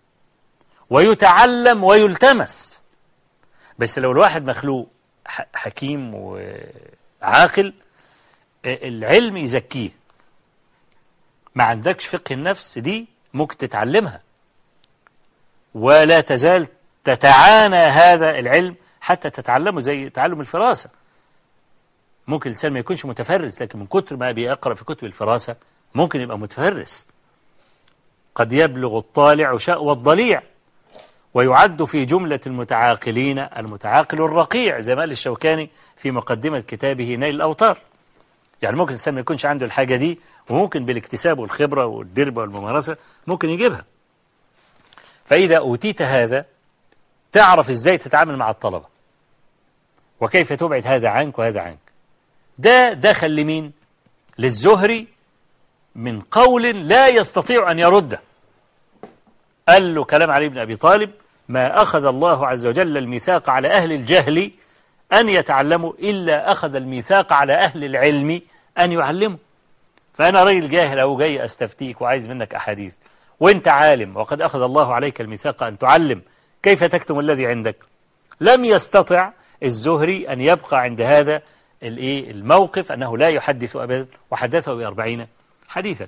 ويتعلم ويلتمس. بس لو الواحد مخلوق حكيم وعاقل العلم يزكيه. ما عندكش فقه النفس دي ممكن تتعلمها ولا تزال تتعانى هذا العلم حتى تتعلمه، زي تعلم الفراسة. ممكن الإنسان ما يكونش متفرس، لكن من كتر ما بيقرأ في كتب الفراسة ممكن يبقى متفرس. قد يبلغ الطالع شأوى الضليع، ويعد في جملة المتعاقلين المتعاقل الرقيع، زي ما قال الشوكاني في مقدمة كتابه نيل الأوطار. يعني ممكن الإنسان ما يكونش عنده الحاجة دي، وممكن بالاكتساب والخبرة والدربة والممارسة ممكن يجيبها. فإذا أوتيت هذا تعرف إزاي تتعامل مع الطلبة وكيف تبعد هذا عنك وهذا عنك. ده دخل لمين؟ للزهري من قول لا يستطيع أن يرده. قال له كلام علي بن أبي طالب: ما أخذ الله عز وجل الميثاق على أهل الجهل أن يتعلموا إلا أخذ الميثاق على أهل العلم أن يعلموا. فأنا راجل جاهل أو جاي أستفتيك وعايز منك أحاديث وإنت عالم، وقد أخذ الله عليك الميثاق أن تعلم، كيف تكتم الذي عندك؟ لم يستطع الزهري أن يبقى عند هذا الموقف أنه لا يحدث أبدا، وحدثه بأربعين حديثا.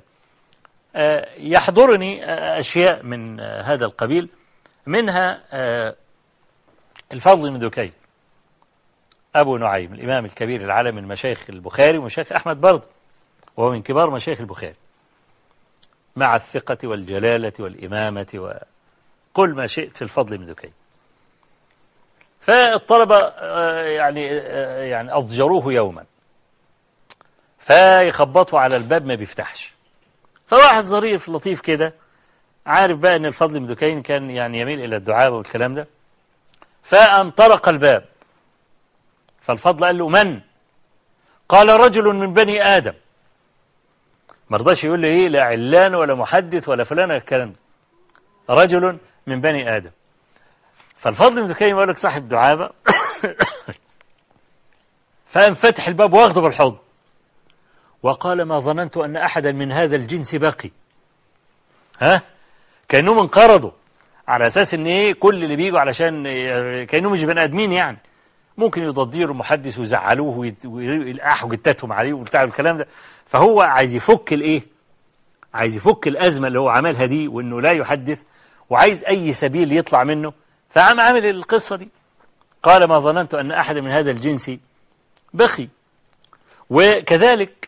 يحضرني أشياء من هذا القبيل، منها الفضل بن دكين أبو نعيم الإمام الكبير العالم من مشايخ البخاري ومشايخ أحمد برضه، وهو من كبار مشايخ البخاري مع الثقة والجلالة والإمامة وكل ما شئت في الفضل من دكين. فالطلبة يعني يعني أضجروه يوما، فيخبطوا على الباب ما بيفتحش. فواحد ظريف لطيف كده عارف بقى أن الفضل بن دكين كان يعني يميل إلى الدعابة والكلام ده، فقام طرق الباب. فالفضل قال له: من؟ قال: رجل من بني آدم. ما رضاش يقول له إيه، لا علان ولا محدث ولا فلان الكلام ده، رجل من بني آدم. فالفضل بن دكين يقول لك صاحب دعابة فقام فتح الباب واخده بالحضن وقال: ما ظننت أن أحدا من هذا الجنس باقي. ها، كأنهم انقرضوا على أساس أن إيه، كل اللي بيجوا علشان كأنهم مش بني آدمين، يعني ممكن يضديروا المحدث ويزعلوه ويلقحوا جتاتهم عليه وبتاع الكلام ده. فهو عايز يفك الإيه، عايز يفك الأزمة اللي هو عملها دي، وأنه لا يحدث، وعايز أي سبيل يطلع منه. فعم عامل القصة دي، قال: ما ظننت أن أحد من هذا الجنس بخي. وكذلك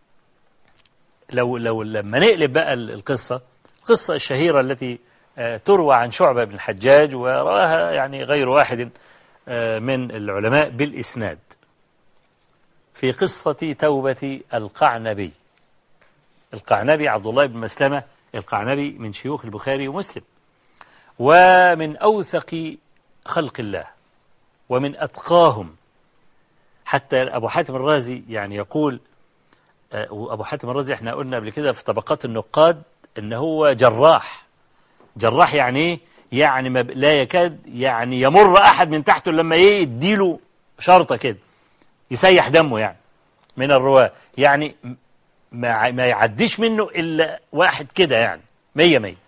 لو لو لما نقلب بقى القصة، القصة الشهيرة التي تروى عن شعبة بن الحجاج ورواها يعني غير واحد من العلماء بالإسناد، في قصة توبة القعنبي. القعنبي عبد الله بن مسلمة القعنبي من شيوخ البخاري ومسلم، ومن أوثق خلق الله ومن أتقاهم. حتى أبو حاتم الرازي يعني يقول، أبو حاتم الرازي احنا قلنا قبل كده في طبقات النقاد إن هو جراح. جراح يعني ايه؟ يعني ما لا يكاد يعني يمر أحد من تحته لما ايه يديله شرطة كده يسيح دمه يعني من الرواة، يعني ما ما يعديش منه إلا واحد كده، يعني مية مية.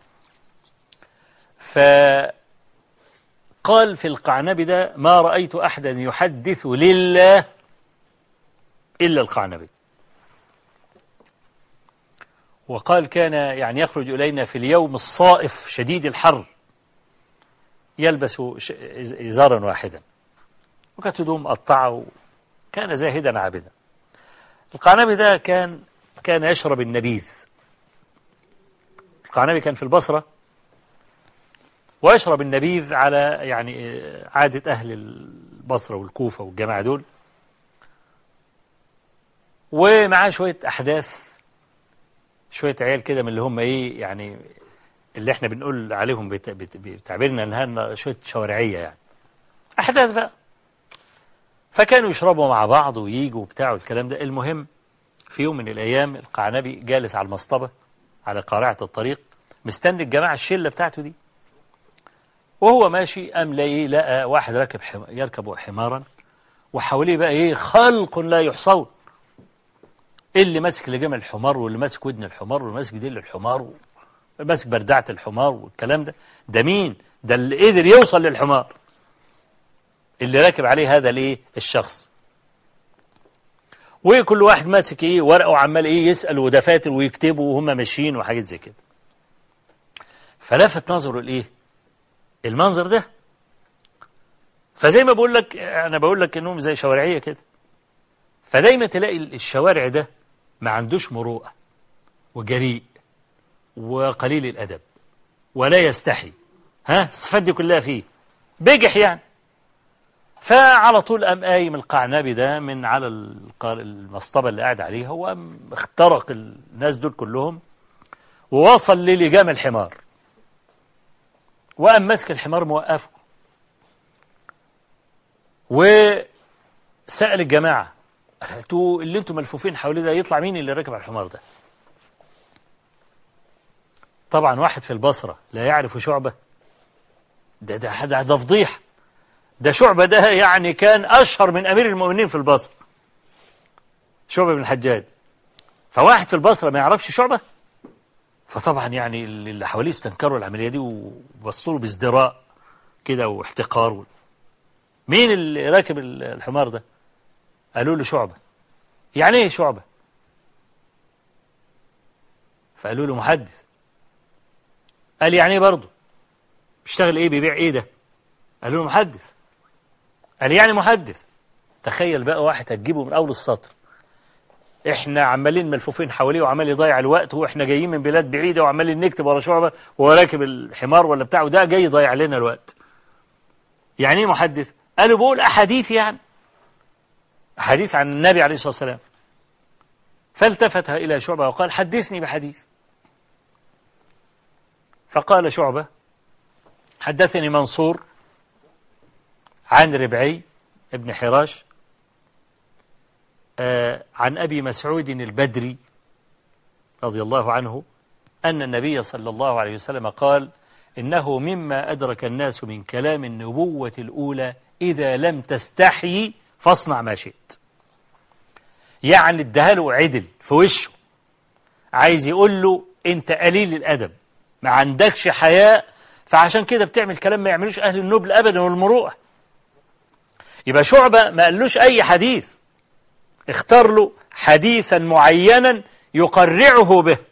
فقال في القعنبي ده: ما رأيت أحدا يحدث لله إلا القعنبي. وقال: كان يعني يخرج إلينا في اليوم الصائف شديد الحر يلبس إزارا واحدا وكانت هدوم مقطعة، وكان زاهدا عابدا. القعنبي ده كان كان يشرب النبيذ. القعنبي كان في البصرة ويشرب النبيذ على يعني عادة أهل البصرة والكوفة والجماعة دول، ومعاه شوية أحداث، شوية عيال كده من اللي هم إيه يعني اللي إحنا بنقول عليهم بتعبيرنا إنها شوية شوارعية، يعني أحداث بقى. فكانوا يشربوا مع بعض وييجوا وبتاعوا الكلام ده. المهم في يوم من الأيام القعنبي جالس على المصطبة على قارعة الطريق مستني الجماعة الشلة بتاعته دي، وهو ماشي قام لاقي لقى واحد راكب حم... يركب حمارا، وحواليه بقى ايه خلق لا يحصون، اللي ماسك لجام الحمار، واللي ماسك ودن الحمار، واللي ماسك ديل الحمار، واللي ماسك بردعة الحمار والكلام ده. ده مين؟ ده اللي قدر يوصل للحمار اللي راكب عليه هذا الايه الشخص. وكل واحد ماسك ايه ورقه وعمال ايه يسأل ودفاتر ويكتبوا وهم ماشيين وحاجات زي كده. فلفت نظره الايه المنظر ده. فزي ما بقول لك انا بقول لك انهم زي شوارعيه كده، فدايما تلاقي الشوارع ده ما عندوش مروءه وجريء وقليل الادب ولا يستحي، ها الصفات دي كلها فيه بجح يعني. فعلى طول قام قايم القعنبي ده من على المصطبه اللي قاعد عليها، وقام اخترق الناس دول كلهم ووصل للجام الحمار، وقام ماسك الحمار موقفه، وسأل الجماعة: انتوا اللي انتوا ملفوفين حواليه ده يطلع مين اللي راكب على الحمار ده؟ طبعا واحد في البصرة لا يعرف شعبة، ده ده ده, ده فضيحة. ده شعبة ده يعني كان أشهر من أمير المؤمنين في البصرة، شعبة بن الحجاج. فواحد في البصرة ما يعرفش شعبة؟ فطبعا يعني اللي حواليه استنكروا العملية دي وبصوا له بازدراء كده واحتقار. مين اللي راكب الحمار ده؟ قالوا له شعبة. يعني ايه شعبة؟ فقالوا له محدث. قال يعني ايه برضه؟ بيشتغل ايه؟ بيبيع ايه ده؟ قالوا له محدث. قال يعني محدث. تخيل بقى واحد هتجيبه من أول السطر، إحنا عمالين ملفوفين حواليه وعمال يضيع الوقت، وإحنا جايين من بلاد بعيدة وعمالين نكتب ورا شعبة وهو راكب الحمار ولا بتاعه، ده جاي يضيع لنا الوقت. يعني إيه محدث؟ قالوا بقول أحاديث، يعني أحاديث عن النبي عليه الصلاة والسلام. فالتفت إلى شعبة وقال حدثني بحديث. فقال شعبة حدثني منصور عن ربعي ابن حراش آه عن أبي مسعود البدري رضي الله عنه أن النبي صلى الله عليه وسلم قال إنه مما أدرك الناس من كلام النبوة الأولى إذا لم تستحي فاصنع ما شئت. يعني ادهاله عدل في وشه، عايز يقول له أنت قليل الأدب، ما عندكش حياء، فعشان كده بتعمل كلام ما يعملوش أهل النبل أبدا والمروءة. يبقى شعبة ما قالوش أي حديث، اختار له حديثا معينا يقرعه به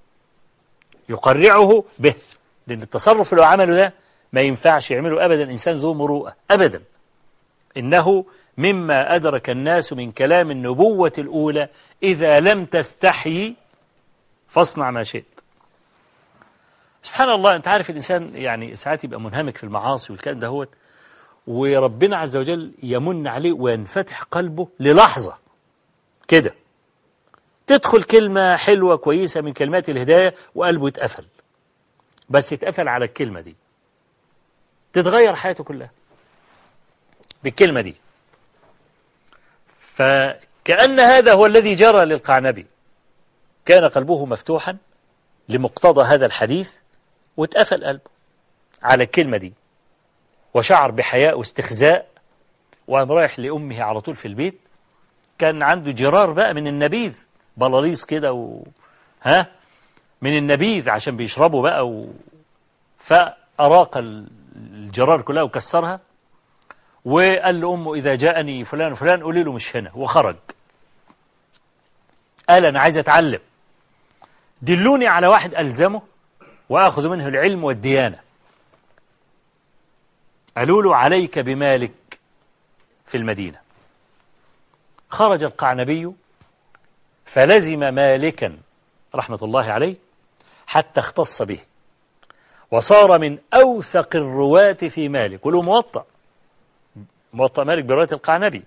يقرعه به لأن التصرف اللي عمله ده ما ينفعش يعمله أبدا إنسان ذو مروءة أبدا. إنه مما أدرك الناس من كلام النبوة الأولى إذا لم تستحي فاصنع ما شئت. سبحان الله، أنت عارف الإنسان يعني ساعات يبقى منهمك في المعاصي والكلام دهوت، وربنا عز وجل يمن عليه وينفتح قلبه للحظة كده، تدخل كلمة حلوة كويسة من كلمات الهداية وقلبه يتقفل، بس يتقفل على الكلمة دي، تتغير حياته كلها بالكلمة دي. فكأن هذا هو الذي جرى للقعنبي، كان قلبه مفتوحا لمقتضى هذا الحديث واتقفل قلبه على الكلمة دي، وشعر بحياء واستخزاء، وقام رايح لأمه على طول في البيت. كان عنده جرار بقى من النبيذ، بلاليص كده و... ها من النبيذ عشان بيشربوا بقى و... فأراق الجرار كلها وكسرها، وقال لأمه إذا جاءني فلان فلان قولي له مش هنا، وخرج. قال أنا عايز أتعلم، دلوني على واحد ألزمه وأخذ منه العلم والديانة. قالوا له عليك بمالك في المدينة. خرج القعنبي فلزم مالكا رحمة الله عليه حتى اختص به، وصار من أوثق الرواة في مالك، وله موطأ موطأ مالك برواية القعنبي.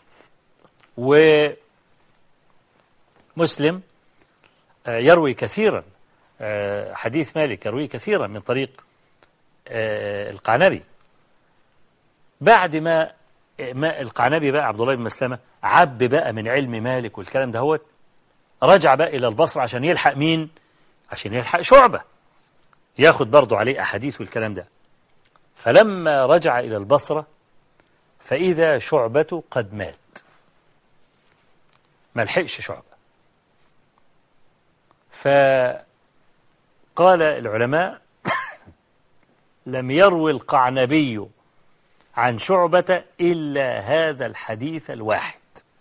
ومسلم يروي كثيرا حديث مالك، يروي كثيرا من طريق القعنبي. بعد ما ما القعنبي بقى عبد الله بن مسلمة عب بقى من علم مالك والكلام ده، هو رجع بقى إلى البصرة عشان يلحق مين؟ عشان يلحق شعبة، ياخد برضو عليه أحاديث والكلام ده. فلما رجع إلى البصرة فإذا شعبة قد مات، ما لحقش شعبة. فقال العلماء لم يروي القعنبي عن شعبة إلا هذا الحديث الواحد،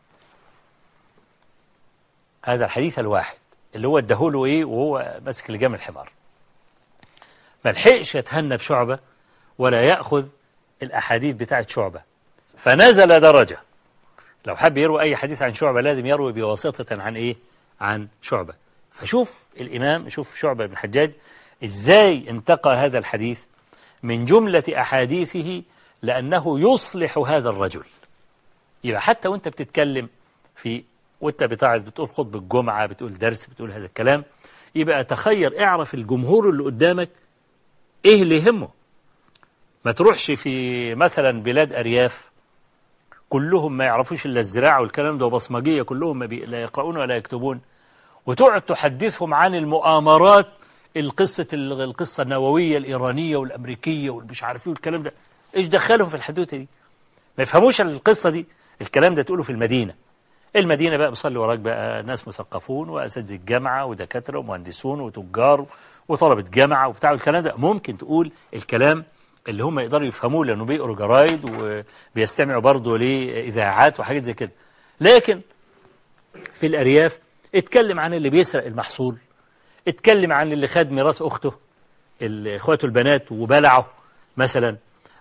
هذا الحديث الواحد اللي هو اداهوله إيه وهو ماسك لجام الحمار. ما لحقش يتهنى بشعبة ولا يأخذ الأحاديث بتاعت شعبة، فنزل درجة. لو حب يروي أي حديث عن شعبة لازم يروي بواسطة عن إيه؟ عن شعبة. فشوف الإمام، شوف شعبة بن الحجاج إزاي انتقى هذا الحديث من جملة أحاديثه، لأنه يصلح هذا الرجل. يبقى حتى وانت بتتكلم في وانت بتاعد بتقول خطبة الجمعة، بتقول درس، بتقول هذا الكلام، يبقى تخير اعرف الجمهور اللي قدامك ايه اللي يهمه. ما تروحش في مثلا بلاد أرياف كلهم ما يعرفوش إلا الزراعة والكلام ده وبصمجية، كلهم ما بي... لا يقرؤون ولا يكتبون، وتقعد تحدثهم عن المؤامرات، القصة القصة النووية الإيرانية والأمريكية والمش عارفين والكلام ده. إيش دخلهم في الحدوتة دي؟ ما يفهموش القصة دي. الكلام ده تقوله في المدينة. المدينة بقى بيصلي وراك بقى ناس مثقفون وأساتذة الجامعة ودكاترة ومهندسون وتجار وطلبة جامعة وبتاع الكلام ده، ممكن تقول الكلام اللي هم يقدروا يفهموه لأنه بيقروا جرايد وبيستمعوا برضه لإذاعات وحاجات زي كده. لكن في الأرياف اتكلم عن اللي بيسرق المحصول، اتكلم عن اللي خد ميراث أخته إخواته البنات وبلعه مثلا،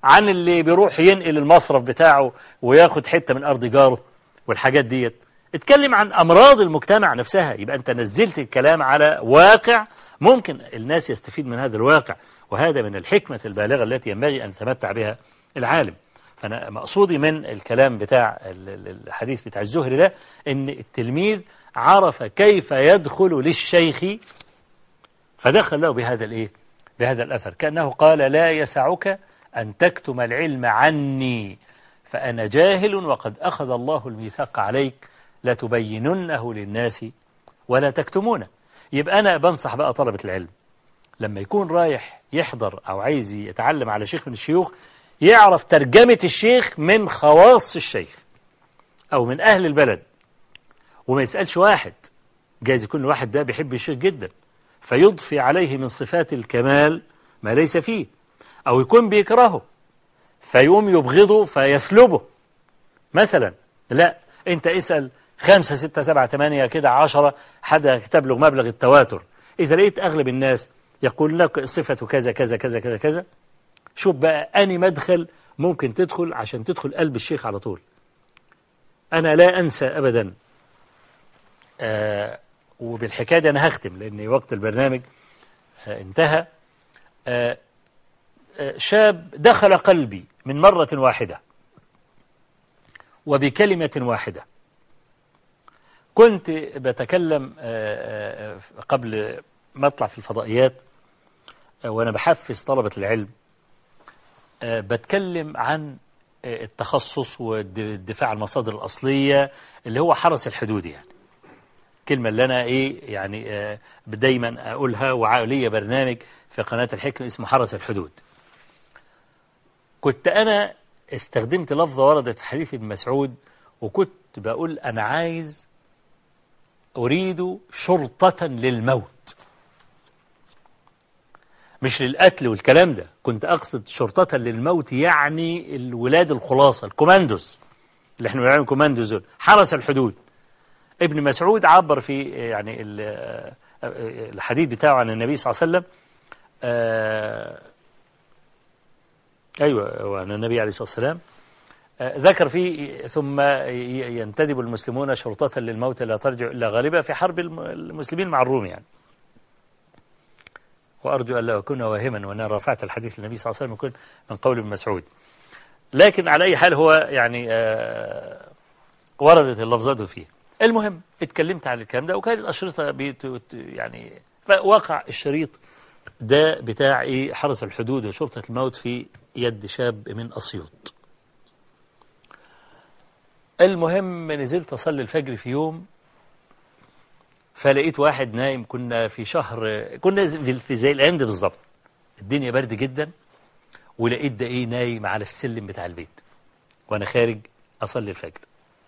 عن اللي بيروح ينقل المصرف بتاعه وياخد حتة من أرض جاره والحاجات ديت. اتكلم عن أمراض المجتمع نفسها. يبقى أنت نزلت الكلام على واقع ممكن الناس يستفيد من هذا الواقع، وهذا من الحكمة البالغة التي ينبغي أن يتمتع بها العالم. فأنا مقصودي من الكلام بتاع الحديث بتاع الزهري ده إن التلميذ عرف كيف يدخل للشيخ فدخل له بهذا الإيه؟ بهذا الأثر، كأنه قال: لا يسعك أن تكتم العلم عني فأنا جاهل وقد أخذ الله الميثاق عليك لتبيننه للناس ولا تكتمونه. يبقى أنا بنصح بقى طلبة العلم لما يكون رايح يحضر أو عايز يتعلم على شيخ من الشيوخ يعرف ترجمة الشيخ من خواص الشيخ أو من أهل البلد، وما يسألش واحد، جايز يكون الواحد ده بيحب الشيخ جدا فيضفي عليه من صفات الكمال ما ليس فيه، أو يكون بيكرهه فيقوم يبغضه فيسلبه مثلا. لا، أنت اسأل خمسة ستة سبعة ثمانية كده عشرة حدا تبلغ مبلغ التواتر، إذا لقيت أغلب الناس يقول لك صفة كذا كذا كذا كذا كذا، شوف بقى أني مدخل ممكن تدخل عشان تدخل قلب الشيخ على طول. أنا لا أنسى أبدا، آه وبالحكاية دي أنا هختم لأن وقت البرنامج آه انتهى. آه آه شاب دخل قلبي من مرة واحدة وبكلمة واحدة. كنت بتكلم آه آه قبل ما أطلع في الفضائيات آه وأنا بحفز طلبة العلم، آه بتكلم عن آه التخصص والدفاع عن المصادر الأصلية اللي هو حرس الحدود. يعني كلمة اللي أنا إيه يعني آه دايما أقولها، وعلي برنامج في قناة الحكمة اسمه حرس الحدود. كنت أنا استخدمت لفظة وردت في حديث ابن مسعود، وكنت بقول أنا عايز أريد شرطة للموت، مش للقتل والكلام ده. كنت أقصد شرطة للموت يعني الولاد الخلاصة الكوماندوس اللي احنا بنعمل كوماندوس دول، حرس الحدود. ابن مسعود عبر في يعني الحديث بتاعه عن النبي صلى الله عليه وسلم، آه أيوة وعن النبي عليه الصلاة والسلام، آه ذكر فيه: ثم ينتدب المسلمون شرطة للموت لا ترجع إلا غالبا في حرب المسلمين مع الروم. يعني وأرجو أن لا أكون واهما وأنا رفعت الحديث للنبي صلى الله عليه وسلم يكون من قول ابن مسعود، لكن على أي حال هو يعني آه وردت اللفظات فيه. المهم اتكلمت عن الكلام ده، وكانت الأشرطة بيت يعني وقع الشريط ده بتاع إيه حرس الحدود وشرطة الموت في يد شاب من أسيوط. المهم نزلت أصلي الفجر في يوم، فلقيت واحد نايم. كنا في شهر، كنا في زي الأيام دي بالظبط، الدنيا برد جدا، ولقيت ده إيه نايم على السلم بتاع البيت وأنا خارج أصلي الفجر.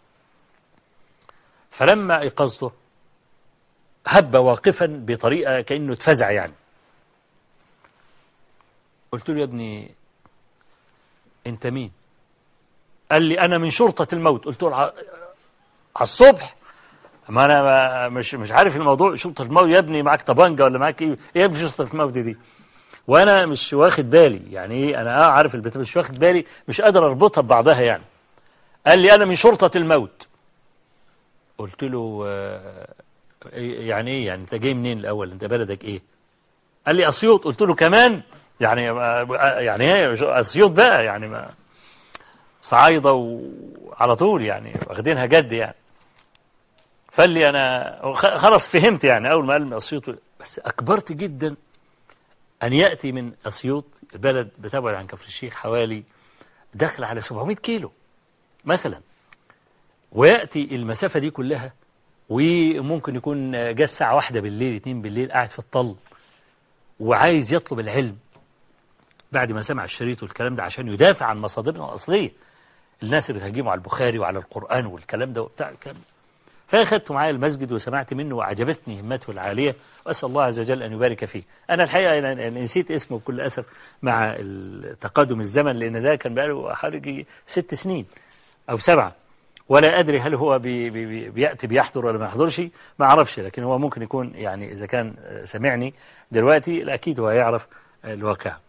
فلما أيقظته هب واقفا بطريقة كأنه اتفزع يعني. قلت له: يا ابني أنت مين؟ قال لي: أنا من شرطة الموت. قلت له: على الصبح؟ ما أنا مش مش عارف الموضوع. شرطة الموت يا ابني معاك طبنجة ولا معاك إيه؟ إيه يا ابني شرطة الموت دي؟ وأنا مش واخد بالي يعني إيه، أنا آه عارف البيت مش واخد بالي، مش قادر أربطها ببعضها يعني. قال لي: أنا من شرطة الموت. قلت له: آه يعني إيه يعني أنت جاي منين الأول؟ أنت بلدك إيه؟ قال لي: أسيوط. قلت له: كمان يعني يعني إيه أسيوط بقى؟ يعني ما صعايدة وعلى طول يعني واخدينها جد يعني. فقال لي: أنا خلاص فهمت يعني أول ما قال من أسيوط. بس أكبرت جدا أن يأتي من أسيوط، البلد بتبعد عن كفر الشيخ حوالي داخل على سبعمائة كيلو مثلا، ويأتي المسافة دي كلها، وممكن يكون جاء الساعة واحدة بالليل اتنين بالليل قاعد في الطل وعايز يطلب العلم بعد ما سمع الشريط والكلام ده عشان يدافع عن مصادرنا الأصلية. الناس اللي بتهاجموا على البخاري وعلى القرآن والكلام ده وبتاع الكلام ده. فأخذته معايا المسجد وسمعت منه وعجبتني همته العالية، وأسأل الله عز وجل أن يبارك فيه. أنا الحقيقة أنا نسيت اسمه بكل أسف مع تقدم الزمن، لأن ده كان بقاله حوالي ست سنين أو سبعة، ولا أدري هل هو بي بي بيأتي بيحضر ولا ما يحضرش، ما أعرفش، لكن هو ممكن يكون يعني إذا كان سمعني دلوقتي أكيد هو يعرف الواقع.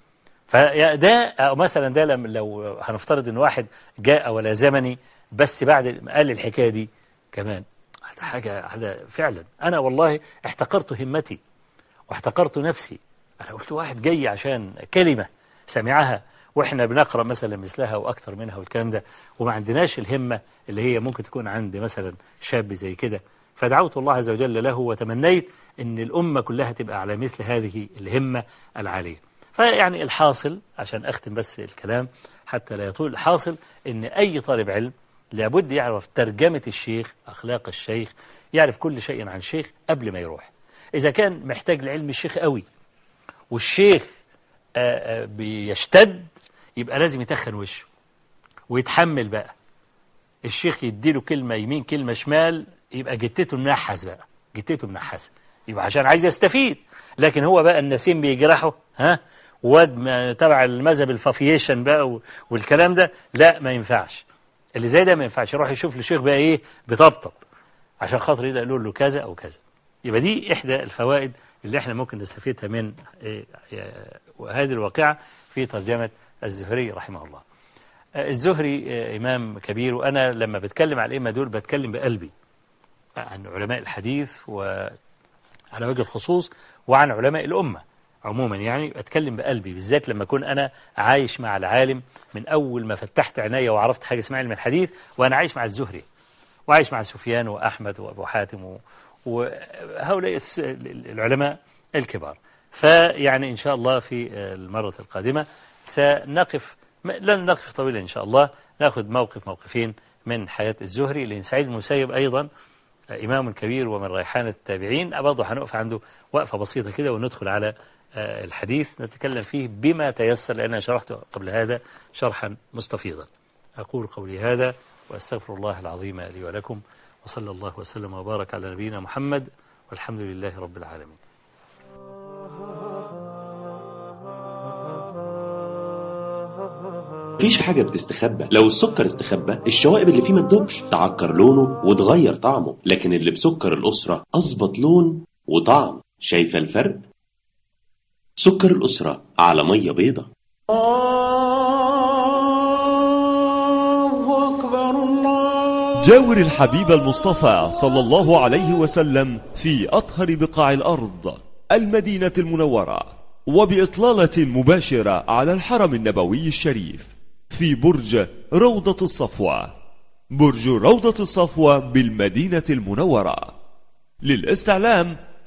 فده مثلا ده لو هنفترض ان واحد جاء ولا زمني بس بعد قال الحكايه دي كمان، هذا حاجه هذا فعلا انا والله احتقرت همتي واحتقرت نفسي. انا قلت واحد جاي عشان كلمه سمعها واحنا بنقرا مثلا مثلها واكثر منها والكلام ده، وما عندناش الهمه اللي هي ممكن تكون عند مثلا شاب زي كده. فدعوت الله عز وجل له وتمنيت ان الامه كلها تبقى على مثل هذه الهمه العاليه. فيعني الحاصل عشان أختم بس الكلام حتى لا يطول، الحاصل إن أي طالب علم لابد يعرف ترجمة الشيخ، أخلاق الشيخ، يعرف كل شيء عن الشيخ قبل ما يروح. إذا كان محتاج لعلم الشيخ قوي والشيخ آآ آآ بيشتد، يبقى لازم يتخن وشه ويتحمل بقى. الشيخ يديله كلمة يمين كلمة شمال، يبقى جتته منحس بقى، جتته منحسة، يبقى عشان عايز يستفيد. لكن هو بقى النسيم بيجرحه، ها، واد تبع المذهب الفافيشن بقى والكلام ده، لا ما ينفعش. اللي زي ده ما ينفعش يروح يشوف لشيخ بقى ايه بطبطب عشان خاطر يقدر يقول له كذا او كذا. يبقى دي احدى الفوائد اللي احنا ممكن نستفيدها من إيه هذه الواقعة في ترجمة الزهري رحمه الله. الزهري إمام كبير، وأنا لما بتكلم على الأئمة دول بتكلم بقلبي عن علماء الحديث وعلى وجه الخصوص وعن علماء الأمة عموما، يعني أتكلم بقلبي بالذات لما أكون أنا عايش مع العالم من أول ما فتحت عيني وعرفت حاجة اسمها علم الحديث، وأنا عايش مع الزهري وعايش مع سفيان وأحمد وأبو حاتم وهؤلاء العلماء الكبار. فيعني إن شاء الله في المرة القادمة سنقف، لن نقف طويلا إن شاء الله، نأخذ موقف موقفين من حياة الزهري، لأن سعيد المسيب أيضا إمام كبير ومن ريحان التابعين، برضه هنقف عنده وقفة بسيطة كده وندخل على الحديث نتكلم فيه بما تيسر، لأن شرحت قبل هذا شرحا مستفيضا. أقول قولي هذا وأستغفر الله العظيم لي ولكم، وصلى الله وسلم وبارك على نبينا محمد، والحمد لله رب العالمين. مفيش حاجة بتستخبى، لو السكر استخبى الشوائب اللي فيه ما تدوبش، تعكر لونه وتغير طعمه، لكن اللي بسكر الأسرة أظبط لون وطعم. شايفة الفرق؟ سكر الأسرة على مية بيضة. الله أكبر الله. جاور الحبيب المصطفى صلى الله عليه وسلم في أطهر بقاع الأرض، المدينة المنورة، وبإطلالة مباشرة على الحرم النبوي الشريف في برج روضة الصفوة. برج روضة الصفوة بالمدينة المنورة. للاستعلام